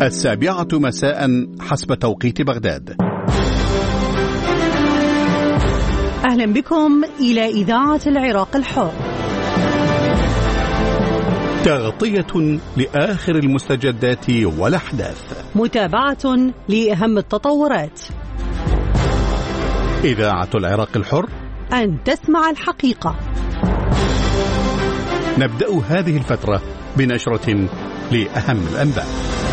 7:00 مساء حسب توقيت بغداد. أهلا بكم إلى إذاعة العراق الحر، تغطية لآخر المستجدات والأحداث، متابعة لأهم التطورات. إذاعة العراق الحر، أن تسمع الحقيقة. نبدأ هذه الفترة بنشرة لأهم الأنباء.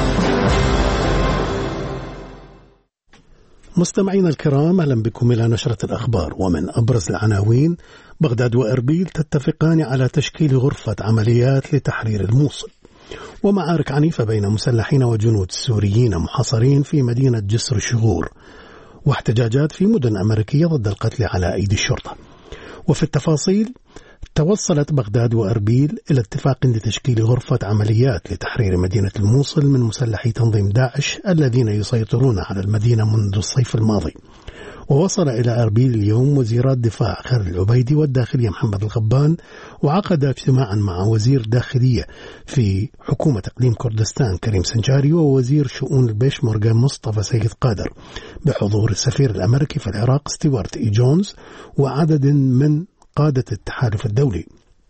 مستمعينا الكرام، أهلا بكم إلى نشرة الأخبار. ومن أبرز العناوين: بغداد وإربيل تتفقان على تشكيل غرفة عمليات لتحرير الموصل. ومعارك عنيفة بين مسلحين وجنود سوريين محاصرين في مدينة جسر الشغور. واحتجاجات في مدن أمريكية ضد القتل على أيدي الشرطة. وفي التفاصيل: توصلت بغداد وإربيل إلى اتفاق لتشكيل غرفة عمليات لتحرير مدينة الموصل من مسلحي تنظيم داعش الذين يسيطرون على المدينة منذ الصيف الماضي. ووصل إلى إربيل اليوم وزيرا الدفاع خالد العبيدي والداخلية محمد الغبان، وعقد اجتماعا مع وزير داخلية في حكومة إقليم كردستان كريم سنجاري ووزير شؤون البيشمركة مصطفى سيد قادر بحضور السفير الأمريكي في العراق ستيوارت إي جونز وعدد من قادة التحالف الدولي.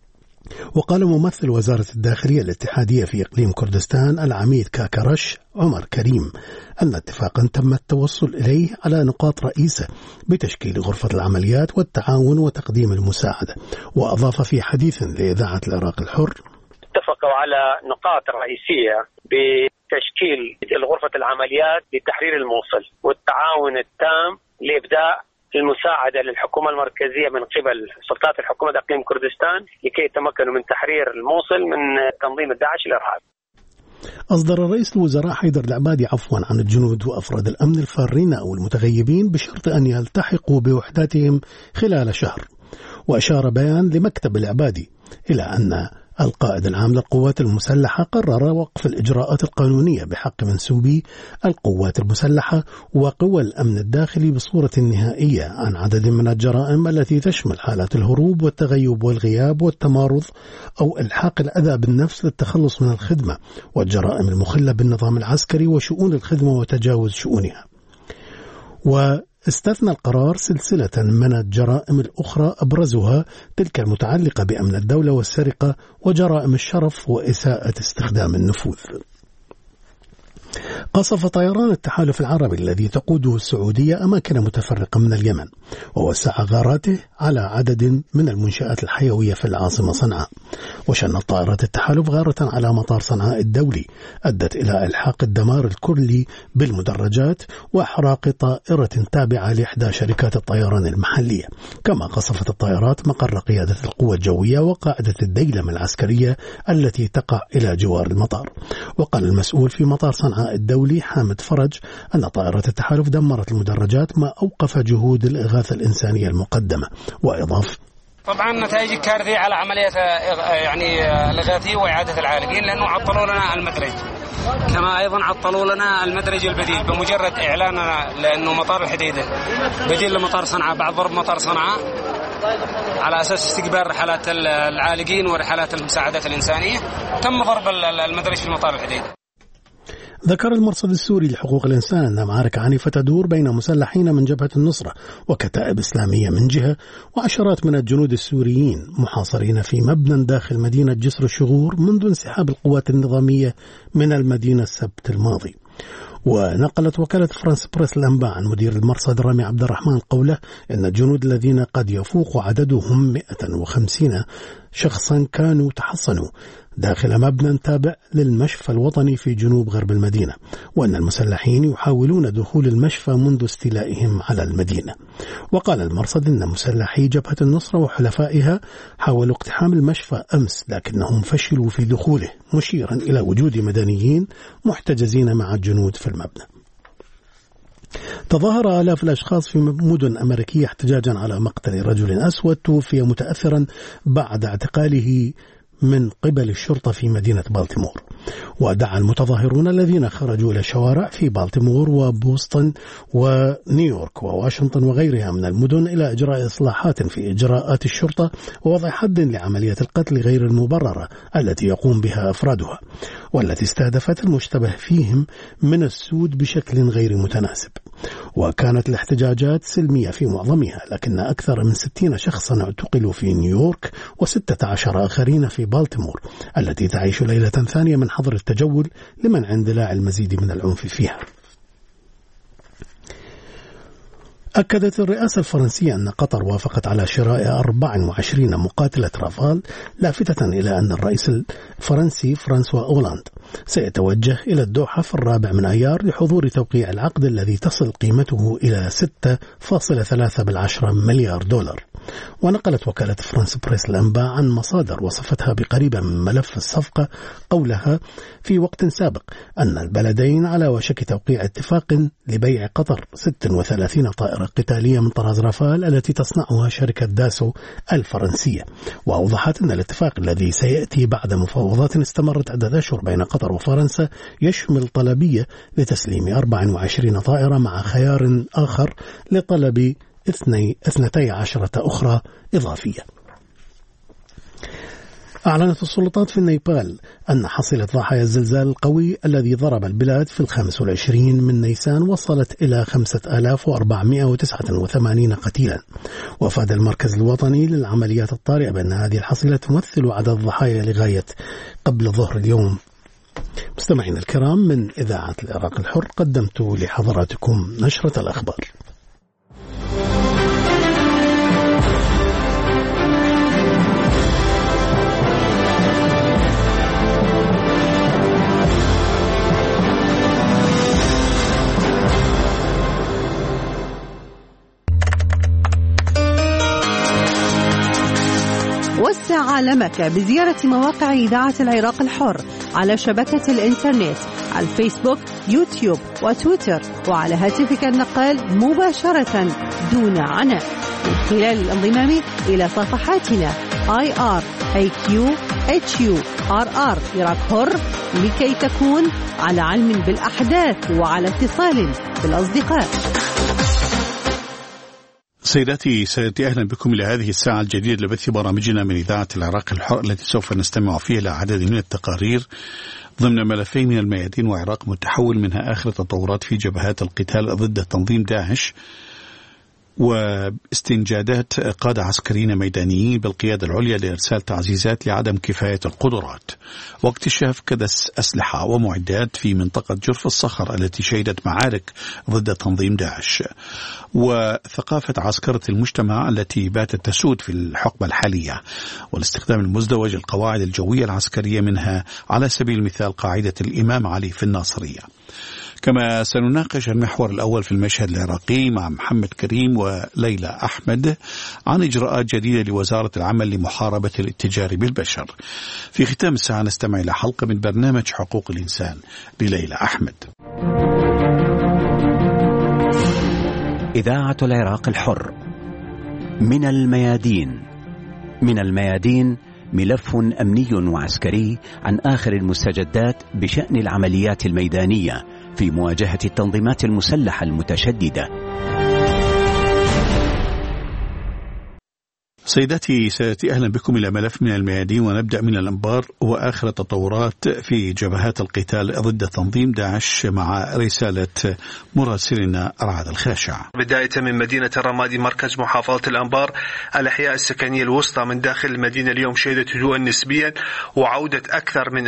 وقال ممثل وزارة الداخلية الاتحادية في إقليم كردستان العميد كاكرش عمر كريم أن اتفاقا تم التوصل إليه على نقاط رئيسة بتشكيل غرفة العمليات والتعاون وتقديم المساعدة. وأضاف في حديث لإذاعة العراق الحر: اتفقوا على نقاط رئيسية بتشكيل غرفة العمليات لتحرير الموصل والتعاون التام لإبداء المساعدة للحكومة المركزية من قبل سلطات الحكومة إقليم كردستان لكي يتمكنوا من تحرير الموصل من تنظيم الداعش الإرهابي. أصدر رئيس الوزراء حيدر العبادي عفوا عن الجنود وأفراد الأمن الفارين أو المتغيبين بشرط أن يلتحقوا بوحداتهم خلال شهر. وأشار بيان لمكتب العبادي إلى أن القائد العام للقوات المسلحة قرر وقف الإجراءات القانونية بحق منسوبي القوات المسلحة وقوى الأمن الداخلي بصورة نهائية عن عدد من الجرائم التي تشمل حالات الهروب والتغيب والغياب والتمارض أو إلحاق الأذى بالنفس للتخلص من الخدمة والجرائم المخلة بالنظام العسكري وشؤون الخدمة وتجاوز شؤونها. واستثنى القرار سلسلة من الجرائم الأخرى أبرزها تلك المتعلقة بأمن الدولة والسرقة وجرائم الشرف وإساءة استخدام النفوذ. قصف طيران التحالف العربي الذي تقوده السعودية أماكن متفرقة من اليمن ووسع غاراته على عدد من المنشآت الحيوية في العاصمة صنعاء. وشنت طائرات التحالف غارة على مطار صنعاء الدولي أدت إلى إلحاق الدمار الكلي بالمدرجات وإحراق طائرة تابعة لإحدى شركات الطيران المحلية. كما قصفت الطائرات مقر قيادة القوة الجوية وقاعدة الديلم العسكرية التي تقع إلى جوار المطار. وقال المسؤول في مطار صنعاء الدولي حامد فرج أن طائرات التحالف دمرت المدرجات ما أوقف جهود الإغاثة الإنسانية المقدمة. وإضاف: طبعا نتائج كارثية على عملية الإغاثية وإعادة العالقين لأنه عطلوا لنا المدرج، كما أيضا عطلوا لنا المدرج البديل بمجرد إعلاننا لأنه مطار الحديدة بديل لمطار صنعاء بعد ضرب مطار صنعاء على أساس استقبال رحلات العالقين ورحلات المساعدات الإنسانية تم ضرب المدرج في مطار الحديدة. ذكر المرصد السوري لحقوق الإنسان أن معارك عنيفة تدور بين مسلحين من جبهة النصرة وكتائب إسلامية من جهة وعشرات من الجنود السوريين محاصرين في مبنى داخل مدينة جسر الشغور منذ انسحاب القوات النظامية من المدينة السبت الماضي. ونقلت وكالة فرانس بريس الأنباء عن مدير المرصد رامي عبد الرحمن قوله إن الجنود الذين قد يفوق عددهم 150 شخصا كانوا تحصنوا داخل مبنى تابع للمشفى الوطني في جنوب غرب المدينة، وأن المسلحين يحاولون دخول المشفى منذ استيلائهم على المدينة. وقال المرصد إن مسلحي جبهة النصرة وحلفائها حاولوا اقتحام المشفى أمس لكنهم فشلوا في دخوله، مشيرا إلى وجود مدنيين محتجزين مع الجنود في المبنى. تظاهر آلاف الأشخاص في مدن أمريكية احتجاجا على مقتل رجل أسود توفي متأثرا بعد اعتقاله من قبل الشرطة في مدينة بالتيمور. ودعا المتظاهرون الذين خرجوا إلى الشوارع في بالتيمور وبوسطن ونيويورك وواشنطن وغيرها من المدن إلى إجراء إصلاحات في إجراءات الشرطة ووضع حد لعملية القتل غير المبررة التي يقوم بها أفرادها، والتي استهدفت المشتبه فيهم من السود بشكل غير متناسب. وكانت الاحتجاجات سلمية في معظمها، لكن أكثر من 60 شخصا اعتقلوا في نيويورك و16 آخرين في بالتيمور التي تعيش ليلة ثانية من حظر التجول لمنع اندلاع المزيد من العنف فيها. أكدت الرئاسة الفرنسية أن قطر وافقت على شراء 24 مقاتلة رافال، لافتة إلى أن الرئيس الفرنسي فرانسوا أولاند سيتوجه إلى الدوحة في 4 أيار لحضور توقيع العقد الذي تصل قيمته إلى 6.3 مليار دولار. ونقلت وكالة فرانس بريس الأنباء عن مصادر وصفتها بقريبة من ملف الصفقة قولها في وقت سابق أن البلدين على وشك توقيع اتفاق لبيع قطر 36 طائرة قتالية من طراز رافال التي تصنعها شركة داسو الفرنسية. وأوضحت أن الاتفاق الذي سيأتي بعد مفاوضات استمرت عدة أشهر بين قطر وفرنسا يشمل طلبية لتسليم 24 طائرة مع خيار آخر لطلب 12 أخرى إضافية. أعلنت السلطات في نيبال أن حصيلة ضحايا الزلزال القوي الذي ضرب البلاد في 25 من نيسان وصلت إلى 5489 قتيلا. وأفاد المركز الوطني للعمليات الطارئة بأن هذه الحصيلة تمثل عدد الضحايا لغاية قبل ظهر اليوم. مستمعين الكرام، من إذاعة العراق الحر قدمت لحضراتكم نشرة الأخبار. وسع عالمك بزيارة مواقع إذاعة العراق الحر على شبكة الإنترنت على الفيسبوك، يوتيوب وتويتر، وعلى هاتفك النقال مباشرة دون عناء من خلال الانضمام إلى صفحاتنا IRAQ-HURR عراق حر لكي تكون على علم بالأحداث وعلى اتصال بالأصدقاء. سيداتي سادتي، أهلا بكم إلى هذه الساعة الجديدة لبث برامجنا من إذاعة العراق الحر التي سوف نستمع فيها إلى عدد من التقارير ضمن ملفين من الميادين وعراق متحول، منها آخر التطورات في جبهات القتال ضد تنظيم داعش واستنجادات قادة عسكريين ميدانيين بالقيادة العليا لإرسال تعزيزات لعدم كفاية القدرات، واكتشاف كدس أسلحة ومعدات في منطقة جرف الصخر التي شهدت معارك ضد تنظيم داعش، وثقافة عسكرة المجتمع التي باتت تسود في الحقبة الحالية، والاستخدام المزدوج للقواعد الجوية العسكرية، منها على سبيل المثال قاعدة الإمام علي في الناصرية. كما سنناقش المحور الأول في المشهد العراقي مع محمد كريم وليلى أحمد عن إجراءات جديدة لوزارة العمل لمحاربة الاتجار بالبشر. في ختام الساعة نستمع إلى حلقة من برنامج حقوق الإنسان لليلى أحمد. إذاعة العراق الحر. من الميادين. من الميادين ملف أمني وعسكري عن آخر المستجدات بشأن العمليات الميدانية في مواجهة التنظيمات المسلحة المتشددة. سيداتي سادتي، أهلا بكم إلى ملف من الميادين، ونبدأ من الأنبار وآخر التطورات في جبهات القتال ضد تنظيم داعش مع رسالة مراسلنا رعد الخاشع. بداية من مدينة الرمادي مركز محافظة الأنبار، الأحياء السكنية الوسطى من داخل المدينة اليوم شهدت هدوءا نسبيا وعودة أكثر من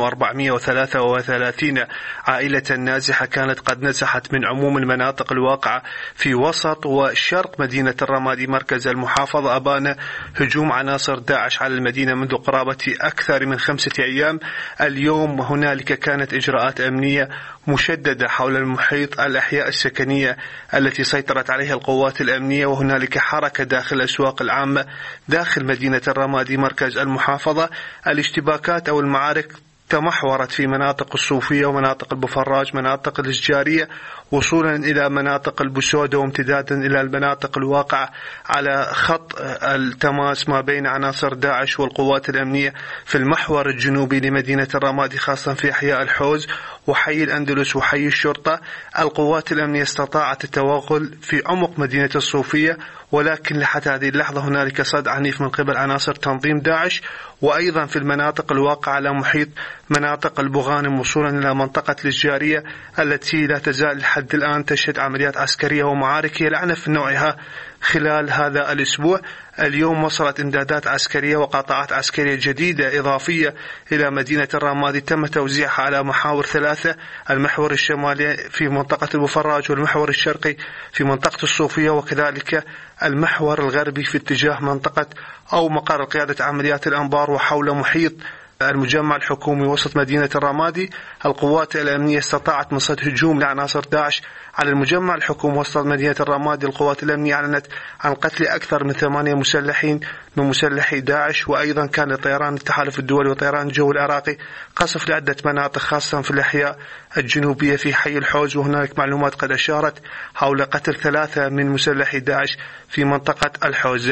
2433 عائلة نازحة كانت قد نزحت من عموم المناطق الواقعة في وسط وشرق مدينة الرمادي مركز المحافظة. أبان هجوم عناصر داعش على المدينة منذ قرابة أكثر من 5 أيام. اليوم هنالك كانت إجراءات أمنية مشددة حول المحيط، الأحياء السكنية التي سيطرت عليها القوات الأمنية، وهنالك حركة داخل الأسواق العامة داخل مدينة الرمادي مركز المحافظة. الاشتباكات أو المعارك تمحورت في مناطق الصوفية ومناطق البفراج، مناطق الإشجارية، وصولا إلى مناطق البسودة، وامتدادا إلى المناطق الواقعة على خط التماس ما بين عناصر داعش والقوات الأمنية في المحور الجنوبي لمدينة الرمادي، خاصة في أحياء الحوز وحي الأندلس وحي الشرطة. القوات الأمنية استطاعت التوغل في عمق مدينة الصوفية، ولكن لحد هذه اللحظة هنالك صد عنيف من قبل عناصر تنظيم داعش، وأيضا في المناطق الواقعة على محيط مناطق البغانم وصولا إلى منطقة الإشجارية التي لا تزال لحد الآن تشهد عمليات عسكرية ومعارك لعنف نوعها خلال هذا الأسبوع. اليوم وصلت إمدادات عسكرية وقطاعات عسكرية جديدة إضافية إلى مدينة الرمادي، تم توزيعها على محاور 3: المحور الشمالي في منطقة البفراج، والمحور الشرقي في منطقة الصوفية، وكذلك المحور الغربي في اتجاه منطقة أو مقر قيادة عمليات الأنبار وحول محيط المجمع الحكومي وسط مدينة الرمادي. القوات الأمنية استطاعت مصد هجوم لعناصر داعش على المجمع الحكومي وسط مدينة الرمادي. القوات الأمنية أعلنت عن قتل أكثر من 8 مسلحين من مسلحي داعش، وأيضا كان لطيران التحالف الدولي وطيران الجو العراقي قصف لعدة مناطق خاصة في الأحياء الجنوبية في حي الحوز، وهناك معلومات قد أشارت حول قتل 3 من مسلحي داعش في منطقة الحوز.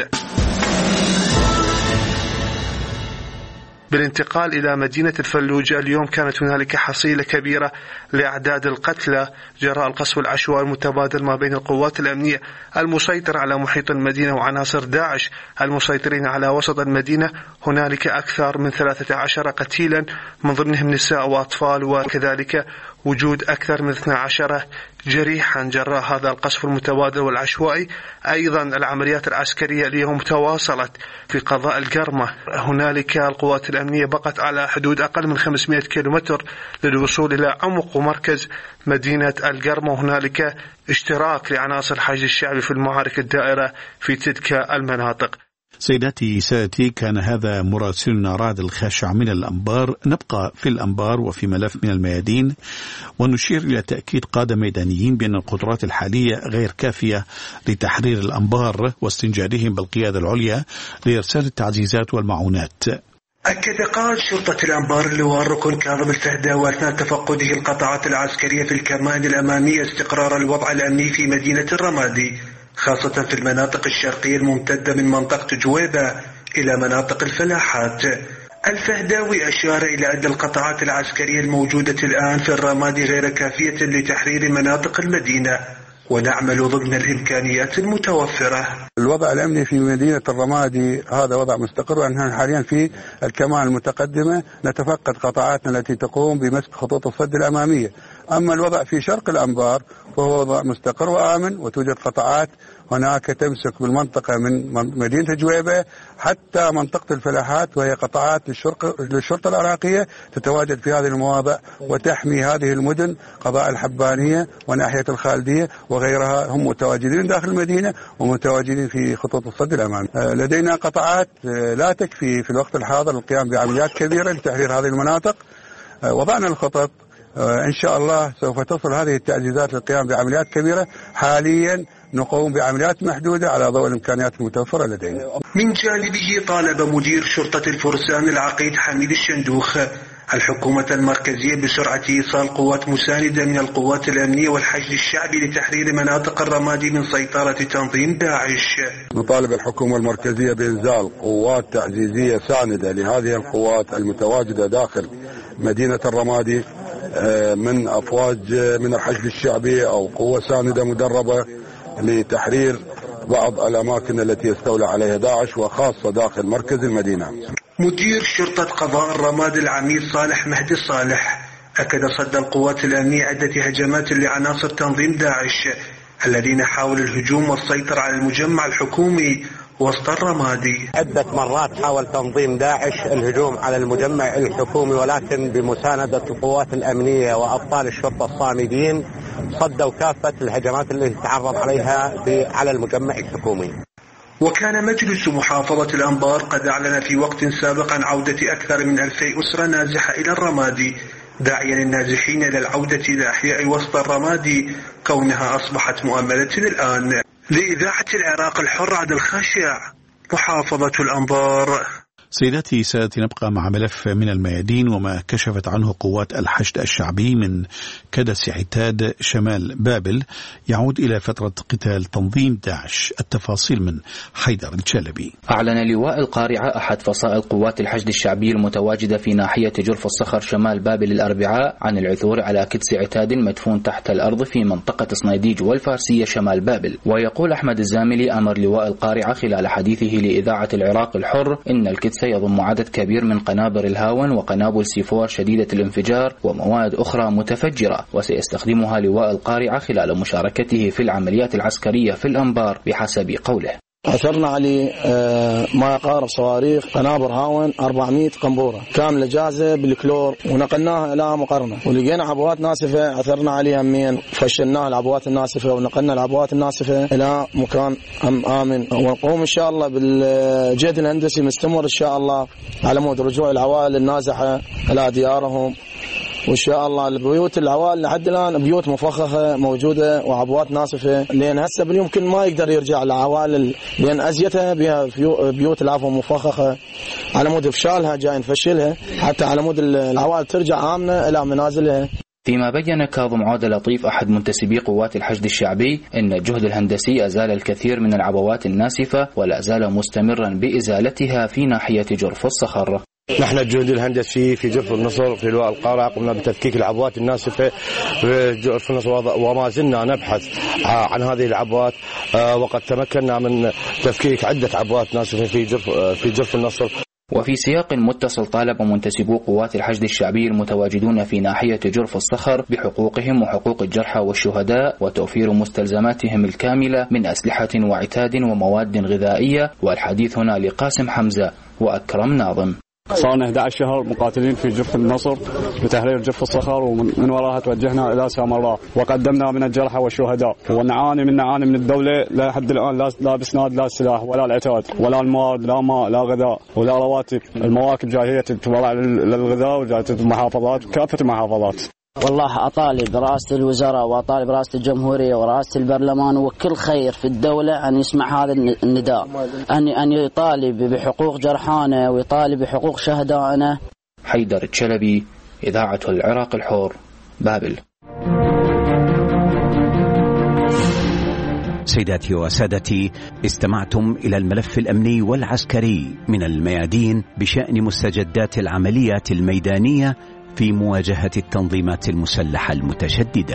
بالانتقال إلى مدينة الفلوجة، اليوم كانت هنالك حصيلة كبيرة لأعداد القتلى جراء القصف العشوائي المتبادل ما بين القوات الأمنية المسيطرة على محيط المدينة وعناصر داعش المسيطرين على وسط المدينة. هنالك أكثر من 13 قتيلا من ضمنهم نساء وأطفال، وكذلك وجود أكثر من 12 جريحا جراء هذا القصف المتبادل والعشوائي. أيضا العمليات العسكرية اليوم تواصلت في قضاء القرمة. هنالك القوات الأمنية بقت على حدود أقل من 500 كيلومتر للوصول إلى عمق ومركز مدينة القرمة، وهنالك اشتراك لعناصر الحشد الشعبي في المعارك الدائرة في تلك المناطق. سيداتي سادتي، كان هذا مراسلنا رعد الخاشع من الأنبار. نبقى في الأنبار وفي ملف من الميادين، ونشير إلى تأكيد قادة ميدانيين بأن القدرات الحالية غير كافية لتحرير الأنبار واستنجادهم بالقيادة العليا لإرسال التعزيزات والمعونات. أكد قائد شرطة الأنبار اللواء الركن كاظم الفهداوي أثناء تفقده القطاعات العسكرية في الكمائن الأمامية استقرار الوضع الأمني في مدينة الرمادي، خاصة في المناطق الشرقية الممتدة من منطقة جويبة إلى مناطق الفلاحات. الفهداوي أشار إلى أن القطاعات العسكرية الموجودة الآن في الرمادي غير كافية لتحرير مناطق المدينة، ونعمل ضمن الإمكانيات المتوفرة. الوضع الأمني في مدينة الرمادي هذا وضع مستقر، وأننا حاليا في الكمائن المتقدمة نتفقد قطاعاتنا التي تقوم بمسك خطوط الصد الأمامية. أما الوضع في شرق الأنبار فهو وضع مستقر وآمن، وتوجد قطاعات هناك تمسك بالمنطقة من مدينة جويبة حتى منطقة الفلاحات، وهي قطاعات للشرطة العراقية تتواجد في هذه المواضع وتحمي هذه المدن، قضاء الحبانية وناحية الخالدية وغيرها، هم متواجدين داخل المدينة ومتواجدين في خطوط الصد الأمامي. لدينا قطاعات لا تكفي في الوقت الحاضر للقيام بعمليات كبيرة لتحرير هذه المناطق. وضعنا الخطط، إن شاء الله سوف تصل هذه التعزيزات للقيام بعمليات كبيرة. حاليا نقوم بعمليات محدودة على ضوء الإمكانيات المتوفرة لدينا. من جانبه طالب مدير شرطة الفرسان العقيد حميد الشندوخ الحكومة المركزية بسرعة إيصال قوات مساندة من القوات الأمنية والحشد الشعبي لتحرير مناطق الرمادي من سيطرة تنظيم داعش. نطالب الحكومة المركزية بإنزال قوات تعزيزية ساندة لهذه القوات المتواجدة داخل مدينة الرمادي من أفواج من الحشد الشعبي أو قوة ساندة مدربة لتحرير بعض الأماكن التي يستولى عليها داعش، وخاصة داخل مركز المدينة. مدير شرطة قضاء الرمادي العميد صالح مهدي صالح أكد صد القوات الأمنية عدة هجمات لعناصر تنظيم داعش الذين حاولوا الهجوم والسيطرة على المجمع الحكومي وسط الرمادي. عدة مرات حاول تنظيم داعش الهجوم على المجمع الحكومي، ولكن بمساندة القوات الأمنية وأبطال الشرطة الصامدين صدوا كافة الهجمات التي تعرض عليها على المجمع الحكومي. وكان مجلس محافظة الأنبار قد أعلن في وقت سابق عن عودة أكثر من 2000 أسرة نازحة إلى الرمادي، داعيا النازحين إلى العودة إلى أحياء وسط الرمادي كونها أصبحت مؤملة الآن. لإذاعة العراق الحر عبد الخاشع، محافظة الأنبار. سيداتي سادتي، نبقى مع ملف من الميادين وما كشفت عنه قوات الحشد الشعبي من كدس عتاد شمال بابل يعود إلى فترة قتال تنظيم داعش. التفاصيل من حيدر الشلبي. أعلن لواء القارعة أحد فصائل قوات الحشد الشعبي المتواجدة في ناحية جرف الصخر شمال بابل الأربعاء عن العثور على كدس عتاد مدفون تحت الأرض في منطقة صنيديج والفارسية شمال بابل. ويقول أحمد الزاملي أمر لواء القارعة خلال حديثه لإذاعة العراق الحر إن الكدس يضم عدد كبير من قنابل الهاون وقنابل سيفور شديدة الانفجار ومواد أخرى متفجرة، وسيستخدمها لواء القارعة خلال مشاركته في العمليات العسكرية في الأنبار بحسب قوله. أثرنا عليه ما يقارب صواريخ قنابر هاون 400 قنبورة كاملة جاهزة بالكلور، ونقلناها إلى مقرنا، ولقينا عبوات ناسفة أثرنا عليها منين، فشلناها العبوات الناسفة ونقلنا العبوات الناسفة إلى مكان آمن. ونقوم إن شاء الله بالجهد الهندسي مستمر إن شاء الله على مود رجوع العوائل النازحة إلى ديارهم، وإن شاء الله البيوت العوائل لحد الآن بيوت مفخخة موجودة وعبوات ناسفة، لأن هسه باليمكن ما يقدر يرجع العوائل لأن أزيتها بها بيوت العفو مفخخة على مود إفشالها جاي نفشلها حتى على مود العوائل ترجع آمنة إلى منازلها. فيما بين كاظم عودة لطيف أحد منتسبي قوات الحشد الشعبي إن الجهد الهندسي أزال الكثير من العبوات الناسفة ولا زال مستمرا بإزالتها في ناحية جرف الصخر. نحن الجهد الهندسي في جرف النصر في لواء القارعة قمنا بتفكيك العبوات الناسفة في جرف النصر وما زلنا نبحث عن هذه العبوات، وقد تمكنا من تفكيك عدة عبوات ناسفة في جرف النصر. وفي سياق متصل طالب منتسبو قوات الحشد الشعبي المتواجدون في ناحية جرف الصخر بحقوقهم وحقوق الجرحى والشهداء وتوفير مستلزماتهم الكاملة من أسلحة وعتاد ومواد غذائية. والحديث هنا لقاسم حمزة وأكرم ناظم. صارنا 11 شهر مقاتلين في جرف النصر لتحرير جرف الصخر، ومن وراها توجهنا إلى سامراء وقدمنا من الجرحى والشهداء، ونعاني من الدولة لحد الآن لا بسناد لا سلاح ولا العتاد ولا المواد، لا ماء لا غذاء ولا رواتب. المواكب جاية تتبرع للغذاء وجاية المحافظات كافة المحافظات. والله أطالب رئاسة الوزراء وأطالب رئاسة الجمهورية ورئاسة البرلمان وكل خير في الدولة أن يسمع هذا النداء، أن يطالب بحقوق جرحانا ويطالب بحقوق شهدائنا. حيدر الشلبي، إذاعة العراق الحر، بابل. سيداتي وسادتي، استمعتم إلى الملف الأمني والعسكري من الميادين بشأن مستجدات العمليات الميدانية في مواجهة التنظيمات المسلحة المتشددة.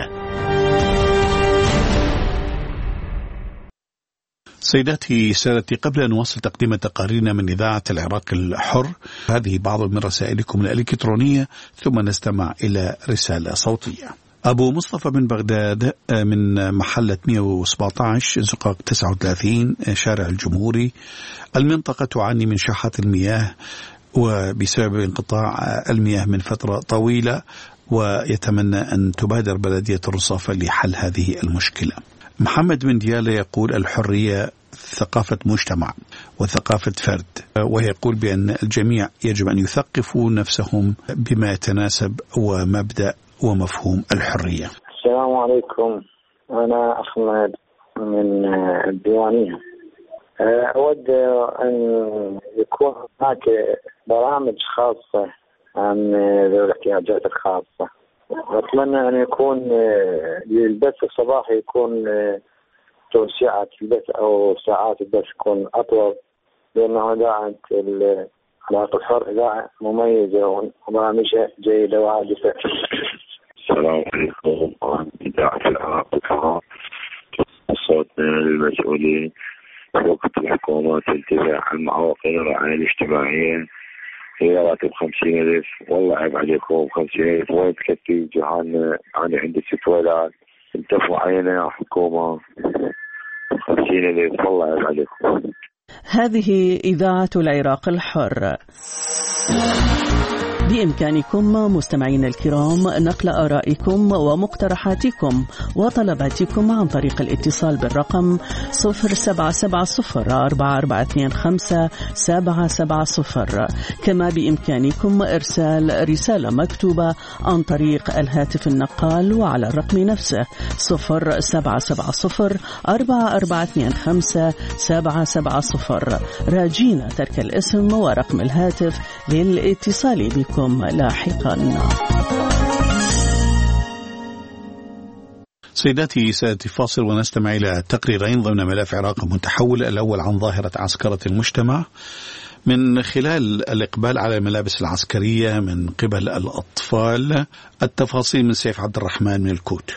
سيداتي سادتي، قبل أن نواصل تقديم تقاريرنا من إذاعة العراق الحر، هذه بعض من رسائلكم الإلكترونية ثم نستمع إلى رسالة صوتية. أبو مصطفى بن بغداد من محلة 117 زقاق 39 شارع الجمهوري. المنطقة تعاني من شحة المياه وبسبب انقطاع المياه من فترة طويلة، ويتمنى أن تبادر بلدية الرصافة لحل هذه المشكلة. محمد بن ديالة يقول الحرية ثقافة مجتمع وثقافة فرد، ويقول بأن الجميع يجب أن يثقفوا نفسهم بما يتناسب ومبدأ ومفهوم الحرية. السلام عليكم، أنا أحمد من الديوانية. أود أن يكون هناك برامج خاصة عن ذوي الاحتياجات الخاصة. أتمنى أن يكون للبث الصباحي يكون توسعة البث أو ساعات البث تكون أطول، لأنه إذاعة العراق الحر إذاعة مميزة وبرامجها جيدة وعادفة. السلام عليكم، إذاعة العراق الحر. صوتنا للمسؤولين وقت الحكومة تنتبه على المعوقين الرعاية الاجتماعية. هي راتب 50,000، والله عيب عليكم 50,000 وين تكفي جهالنا؟ أنا عندي 6 أولاد، انتفوا علينا يا حكومة 50,000، والله عيب عليكم. هذه إذاعة العراق الحر. بإمكانكم مستمعين الكرام نقل آرائكم ومقترحاتكم وطلباتكم عن طريق الاتصال بالرقم 0770-4425-770. كما بإمكانكم إرسال رسالة مكتوبة عن طريق الهاتف النقال وعلى الرقم نفسه 0770-4425-770. راجين ترك الاسم ورقم الهاتف للاتصال بكم لاحقا. سيداتي سادتي، فاصل ونستمع إلى تقريرين ضمن ملف عراق متحول. الأول عن ظاهرة عسكرة المجتمع من خلال الإقبال على الملابس العسكرية من قبل الأطفال. التفاصيل من سيف عبد الرحمن من الكوت.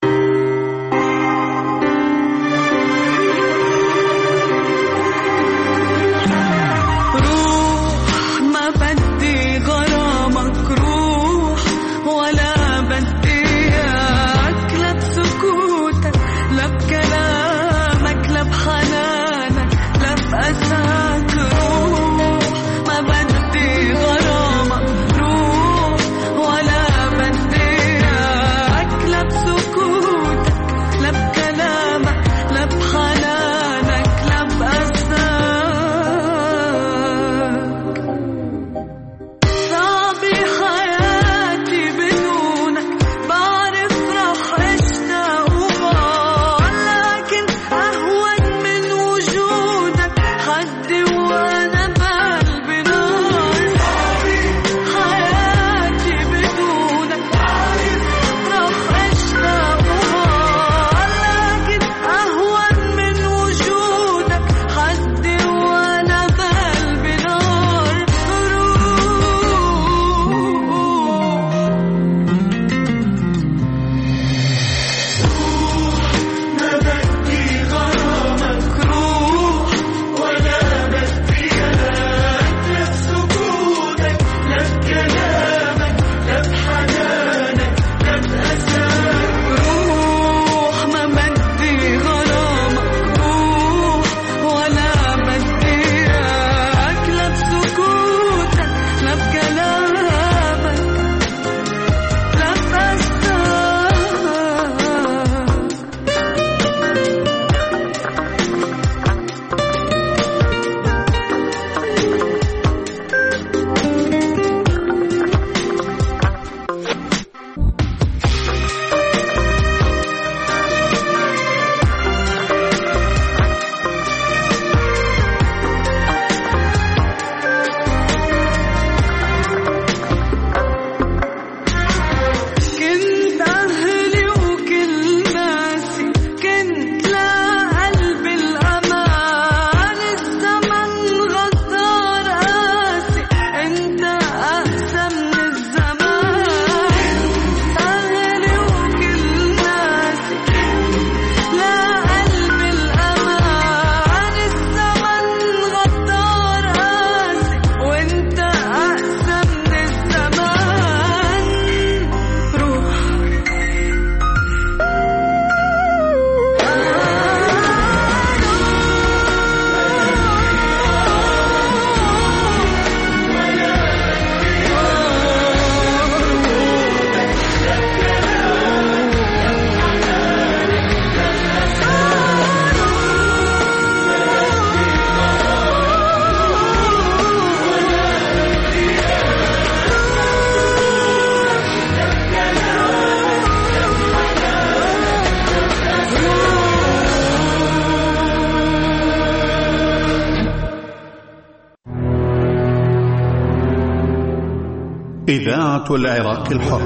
إذاعة العراق الحر.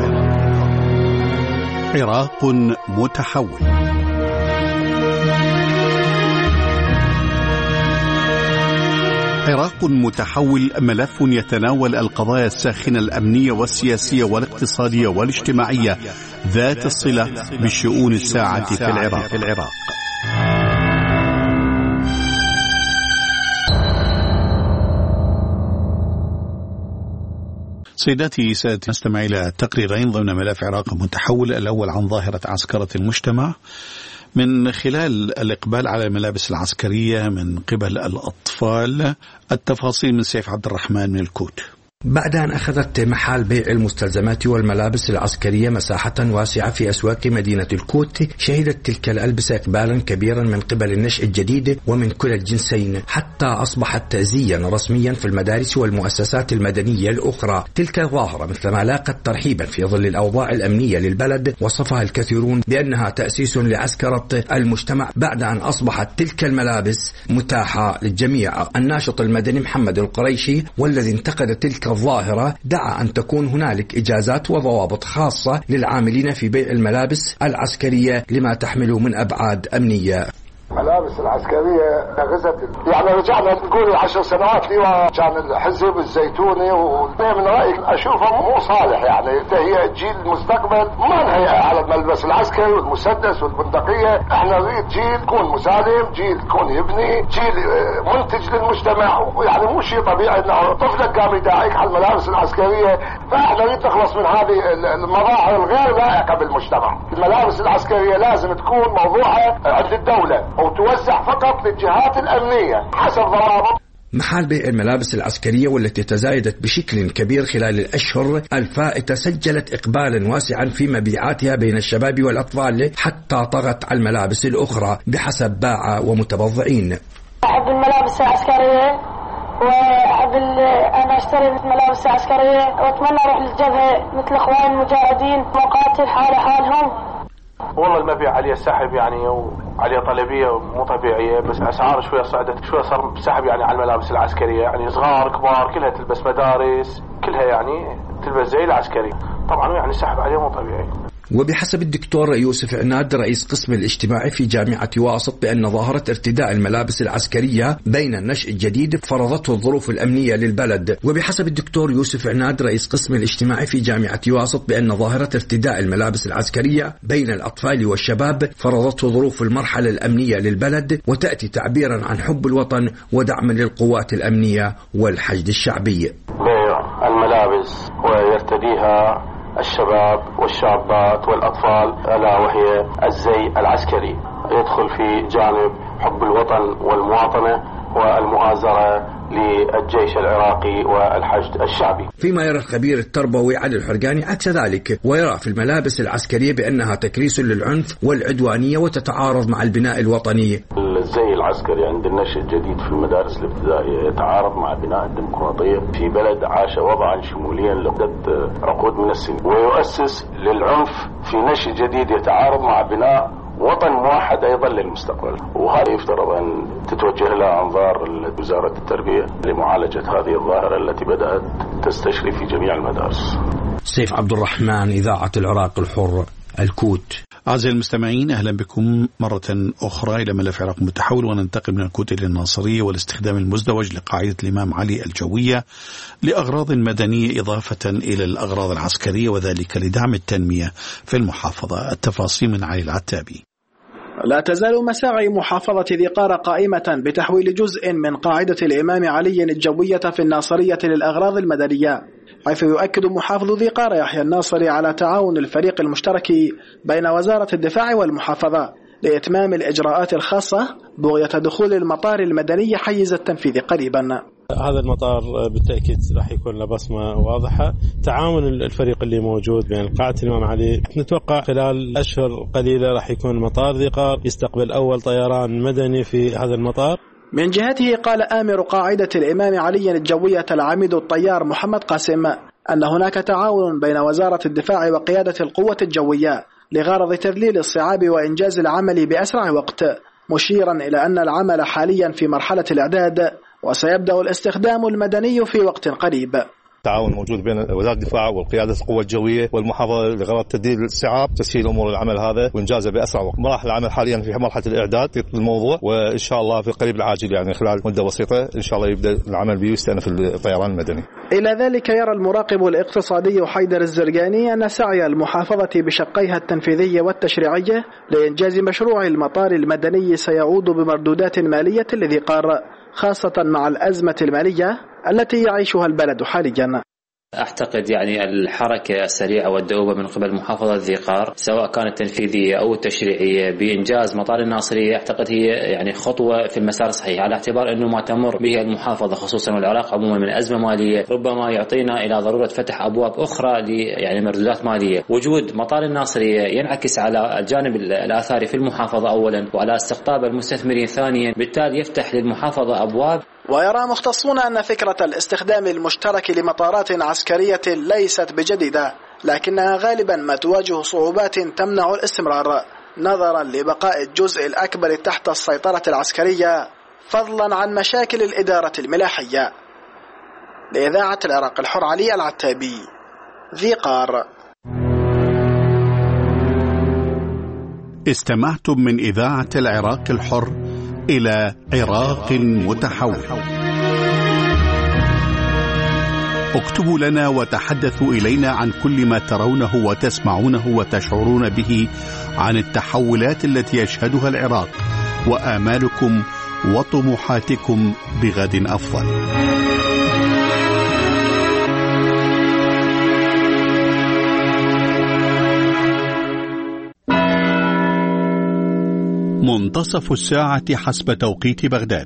عراق متحول. عراق متحول ملف يتناول القضايا الساخنة الأمنية والسياسية والاقتصادية والاجتماعية ذات الصلة بالشؤون الساعة في العراق. سيداتي سادتي، نستمع إلى تقريرين ضمن ملف عراق متحول. الأول عن ظاهرة عسكرة المجتمع من خلال الإقبال على الملابس العسكرية من قبل الأطفال. التفاصيل من سيف عبد الرحمن من الكوت. بعد أن أخذت محال بيع المستلزمات والملابس العسكرية مساحة واسعة في أسواق مدينة الكوت، شهدت تلك الألبسة إقبالا كبيرا من قبل النشء الجديد ومن كلا الجنسين، حتى أصبحت زيا رسميا في المدارس والمؤسسات المدنية الأخرى. تلك الظاهرة مثلما لاقت ترحيبا في ظل الأوضاع الأمنية للبلد، وصفها الكثيرون بأنها تأسيس لعسكرة المجتمع بعد أن أصبحت تلك الملابس متاحة للجميع. الناشط المدني محمد القريشي والذي انتقد تلك الظاهرة دعا أن تكون هنالك إجازات وضوابط خاصة للعاملين في بيع الملابس العسكرية لما تحمل من أبعاد أمنية. الملابس العسكرية غزت، يعني رجعنا نقول 10 سنوات لي كان الحزب الزيتوني، ومن رأيي أشوفه مو صالح، يعني هي جيل المستقبل ما نهيئ على الملبس العسكري والمسدس والبندقية. احنا نريد جيل يكون مسالم، جيل يكون يبني، جيل منتج للمجتمع، يعني مو شيء طبيعي انه طفلك قام يدعيك على الملابس العسكرية. فاحنا نريد نخلص من هذه المظاهر الغير لائقة بالمجتمع. الملابس العسكرية لازم تكون موضوعة عند الدولة وتوزع فقط للجهات الأمنية حسب ضوابط. محال بيع الملابس العسكرية والتي تزايدت بشكل كبير خلال الأشهر الفائتة سجلت إقبالا واسعا في مبيعاتها بين الشباب والأطفال، حتى طغت على الملابس الأخرى بحسب باع ومتبضعين. أحب الملابس العسكرية وأحب أنا أشتري ملابس عسكرية، وأتمنى أروح للجبهة مثل إخوان المجاهدين مقاتل حال حالهم. والله المبيع عليه سحب يعني وعليه طلبية مو طبيعية، بس أسعار شوية صعدت، شوية صار سحب يعني على الملابس العسكرية، يعني صغار كبار كلها تلبس مدارس، كلها يعني تلبس زي العسكري، طبعا يعني سحب عليه مو طبيعي. وبحسب الدكتور يوسف عناد رئيس قسم الاجتماعي في جامعة واسط بأن ظاهرة ارتداء الملابس العسكرية بين النشء الجديد فرضته الظروف الأمنية للبلد. وبحسب الدكتور يوسف عناد رئيس قسم الاجتماعي في جامعة واسط بأن ظاهرة ارتداء الملابس العسكرية بين الأطفال والشباب فرضته ظروف المرحلة الأمنية للبلد، وتأتي تعبيرا عن حب الوطن ودعما للقوات الأمنية والحشد الشعبي. بيع الملابس ويرتديها الشباب والشابات والأطفال ألا وهي الزي العسكري، يدخل في جانب حب الوطن والمواطنة والمؤازرة للجيش العراقي والحشد الشعبي. فيما يرى الخبير التربوي علي الحرقاني عكس ذلك، ويرى في الملابس العسكرية بأنها تكريس للعنف والعدوانية وتتعارض مع البناء الوطني. الزي العسكري عند النشء الجديد في المدارس الابتدائية يتعارض مع بناء الديمقراطية في بلد عاش وضعا شموليا لمدة عقود من السنين، ويؤسس للعنف في نشء جديد يتعارض مع بناء وطن موحد أيضا للمستقبل. وهذا يفترض أن تتوجه لها أنظار وزارة التربية لمعالجة هذه الظاهرة التي بدأت تستشري في جميع المدارس. سيف عبد الرحمن، إذاعة العراق الحر، الكوت. أعزائي المستمعين، أهلا بكم مرة أخرى إلى ملف العراق المتحول، وننتقل من الكوت إلى الناصرية والاستخدام المزدوج لقاعدة الإمام علي الجوية لأغراض مدنية إضافة إلى الأغراض العسكرية، وذلك لدعم التنمية في المحافظة. التفاصيل من علي العتابي. لا تزال مساعي محافظة ذي قارة قائمة بتحويل جزء من قاعدة الإمام علي الجوية في الناصرية للأغراض المدنية، حيث يؤكد محافظ ذي قارة يحيى الناصري على تعاون الفريق المشترك بين وزارة الدفاع والمحافظة لإتمام الإجراءات الخاصة بغية دخول المطار المدني حيز التنفيذ قريبا. هذا المطار بالتأكيد راح يكون له بصمة واضحة. تعاون الفريق اللي موجود بين قاعة الإمام علي، نتوقع خلال أشهر قليلة راح يكون مطار ذي قار يستقبل أول طيران مدني في هذا المطار. من جهته قال آمر قاعدة الإمام علي الجوية العميد الطيار محمد قاسم أن هناك تعاون بين وزارة الدفاع وقيادة القوة الجوية لغرض تذليل الصعاب وإنجاز العمل بأسرع وقت، مشيرا إلى أن العمل حاليا في مرحلة الإعداد وسيبدأ الاستخدام المدني في وقت قريب. تعاون موجود بين وزارة الدفاع والقيادة القوة الجوية والمحافظة لغرض تذليل الصعاب، تسهيل أمور العمل هذا وإنجازه بأسرع وقت. مراحل العمل حاليا في مرحلة الإعداد للموضوع، وإن شاء الله في قريب العاجل يعني خلال مدة بسيطة إن شاء الله يبدأ العمل بيستأنف الطيران المدني. إلى ذلك يرى المراقب الاقتصادي حيدر الزرقاني أن سعي المحافظة بشقيها التنفيذي والتشريعي لإنجاز مشروع المطار المدني سيعود بمردودات مالية لذي قار، خاصة مع الأزمة المالية التي يعيشها البلد حاليا. أعتقد يعني الحركة السريعة والدؤوبة من قبل محافظة ذي قار سواء كانت تنفيذية أو التشريعية بإنجاز مطار الناصرية، أعتقد هي يعني خطوة في المسار الصحيح، على اعتبار أنه ما تمر به المحافظة خصوصا والعراق عموما من أزمة مالية ربما يعطينا إلى ضرورة فتح أبواب أخرى يعني مردودات مالية. وجود مطار الناصرية ينعكس على الجانب الآثاري في المحافظة أولا، وعلى استقطاب المستثمرين ثانيا، بالتالي يفتح للمحافظة أبواب. ويرى مختصون أن فكرة الاستخدام المشترك لمطارات عسكرية ليست بجديدة، لكنها غالبا ما تواجه صعوبات تمنع الاستمرار نظرا لبقاء الجزء الأكبر تحت السيطرة العسكرية، فضلا عن مشاكل الإدارة الملاحية. لإذاعة العراق الحر، علي العتابي، ذي قار. استمعتم من إذاعة العراق الحر إلى عراق متحول. اكتبوا لنا وتحدثوا إلينا عن كل ما ترونه وتسمعونه وتشعرون به عن التحولات التي يشهدها العراق وآمالكم وطموحاتكم بغد أفضل. منتصف الساعة حسب توقيت بغداد.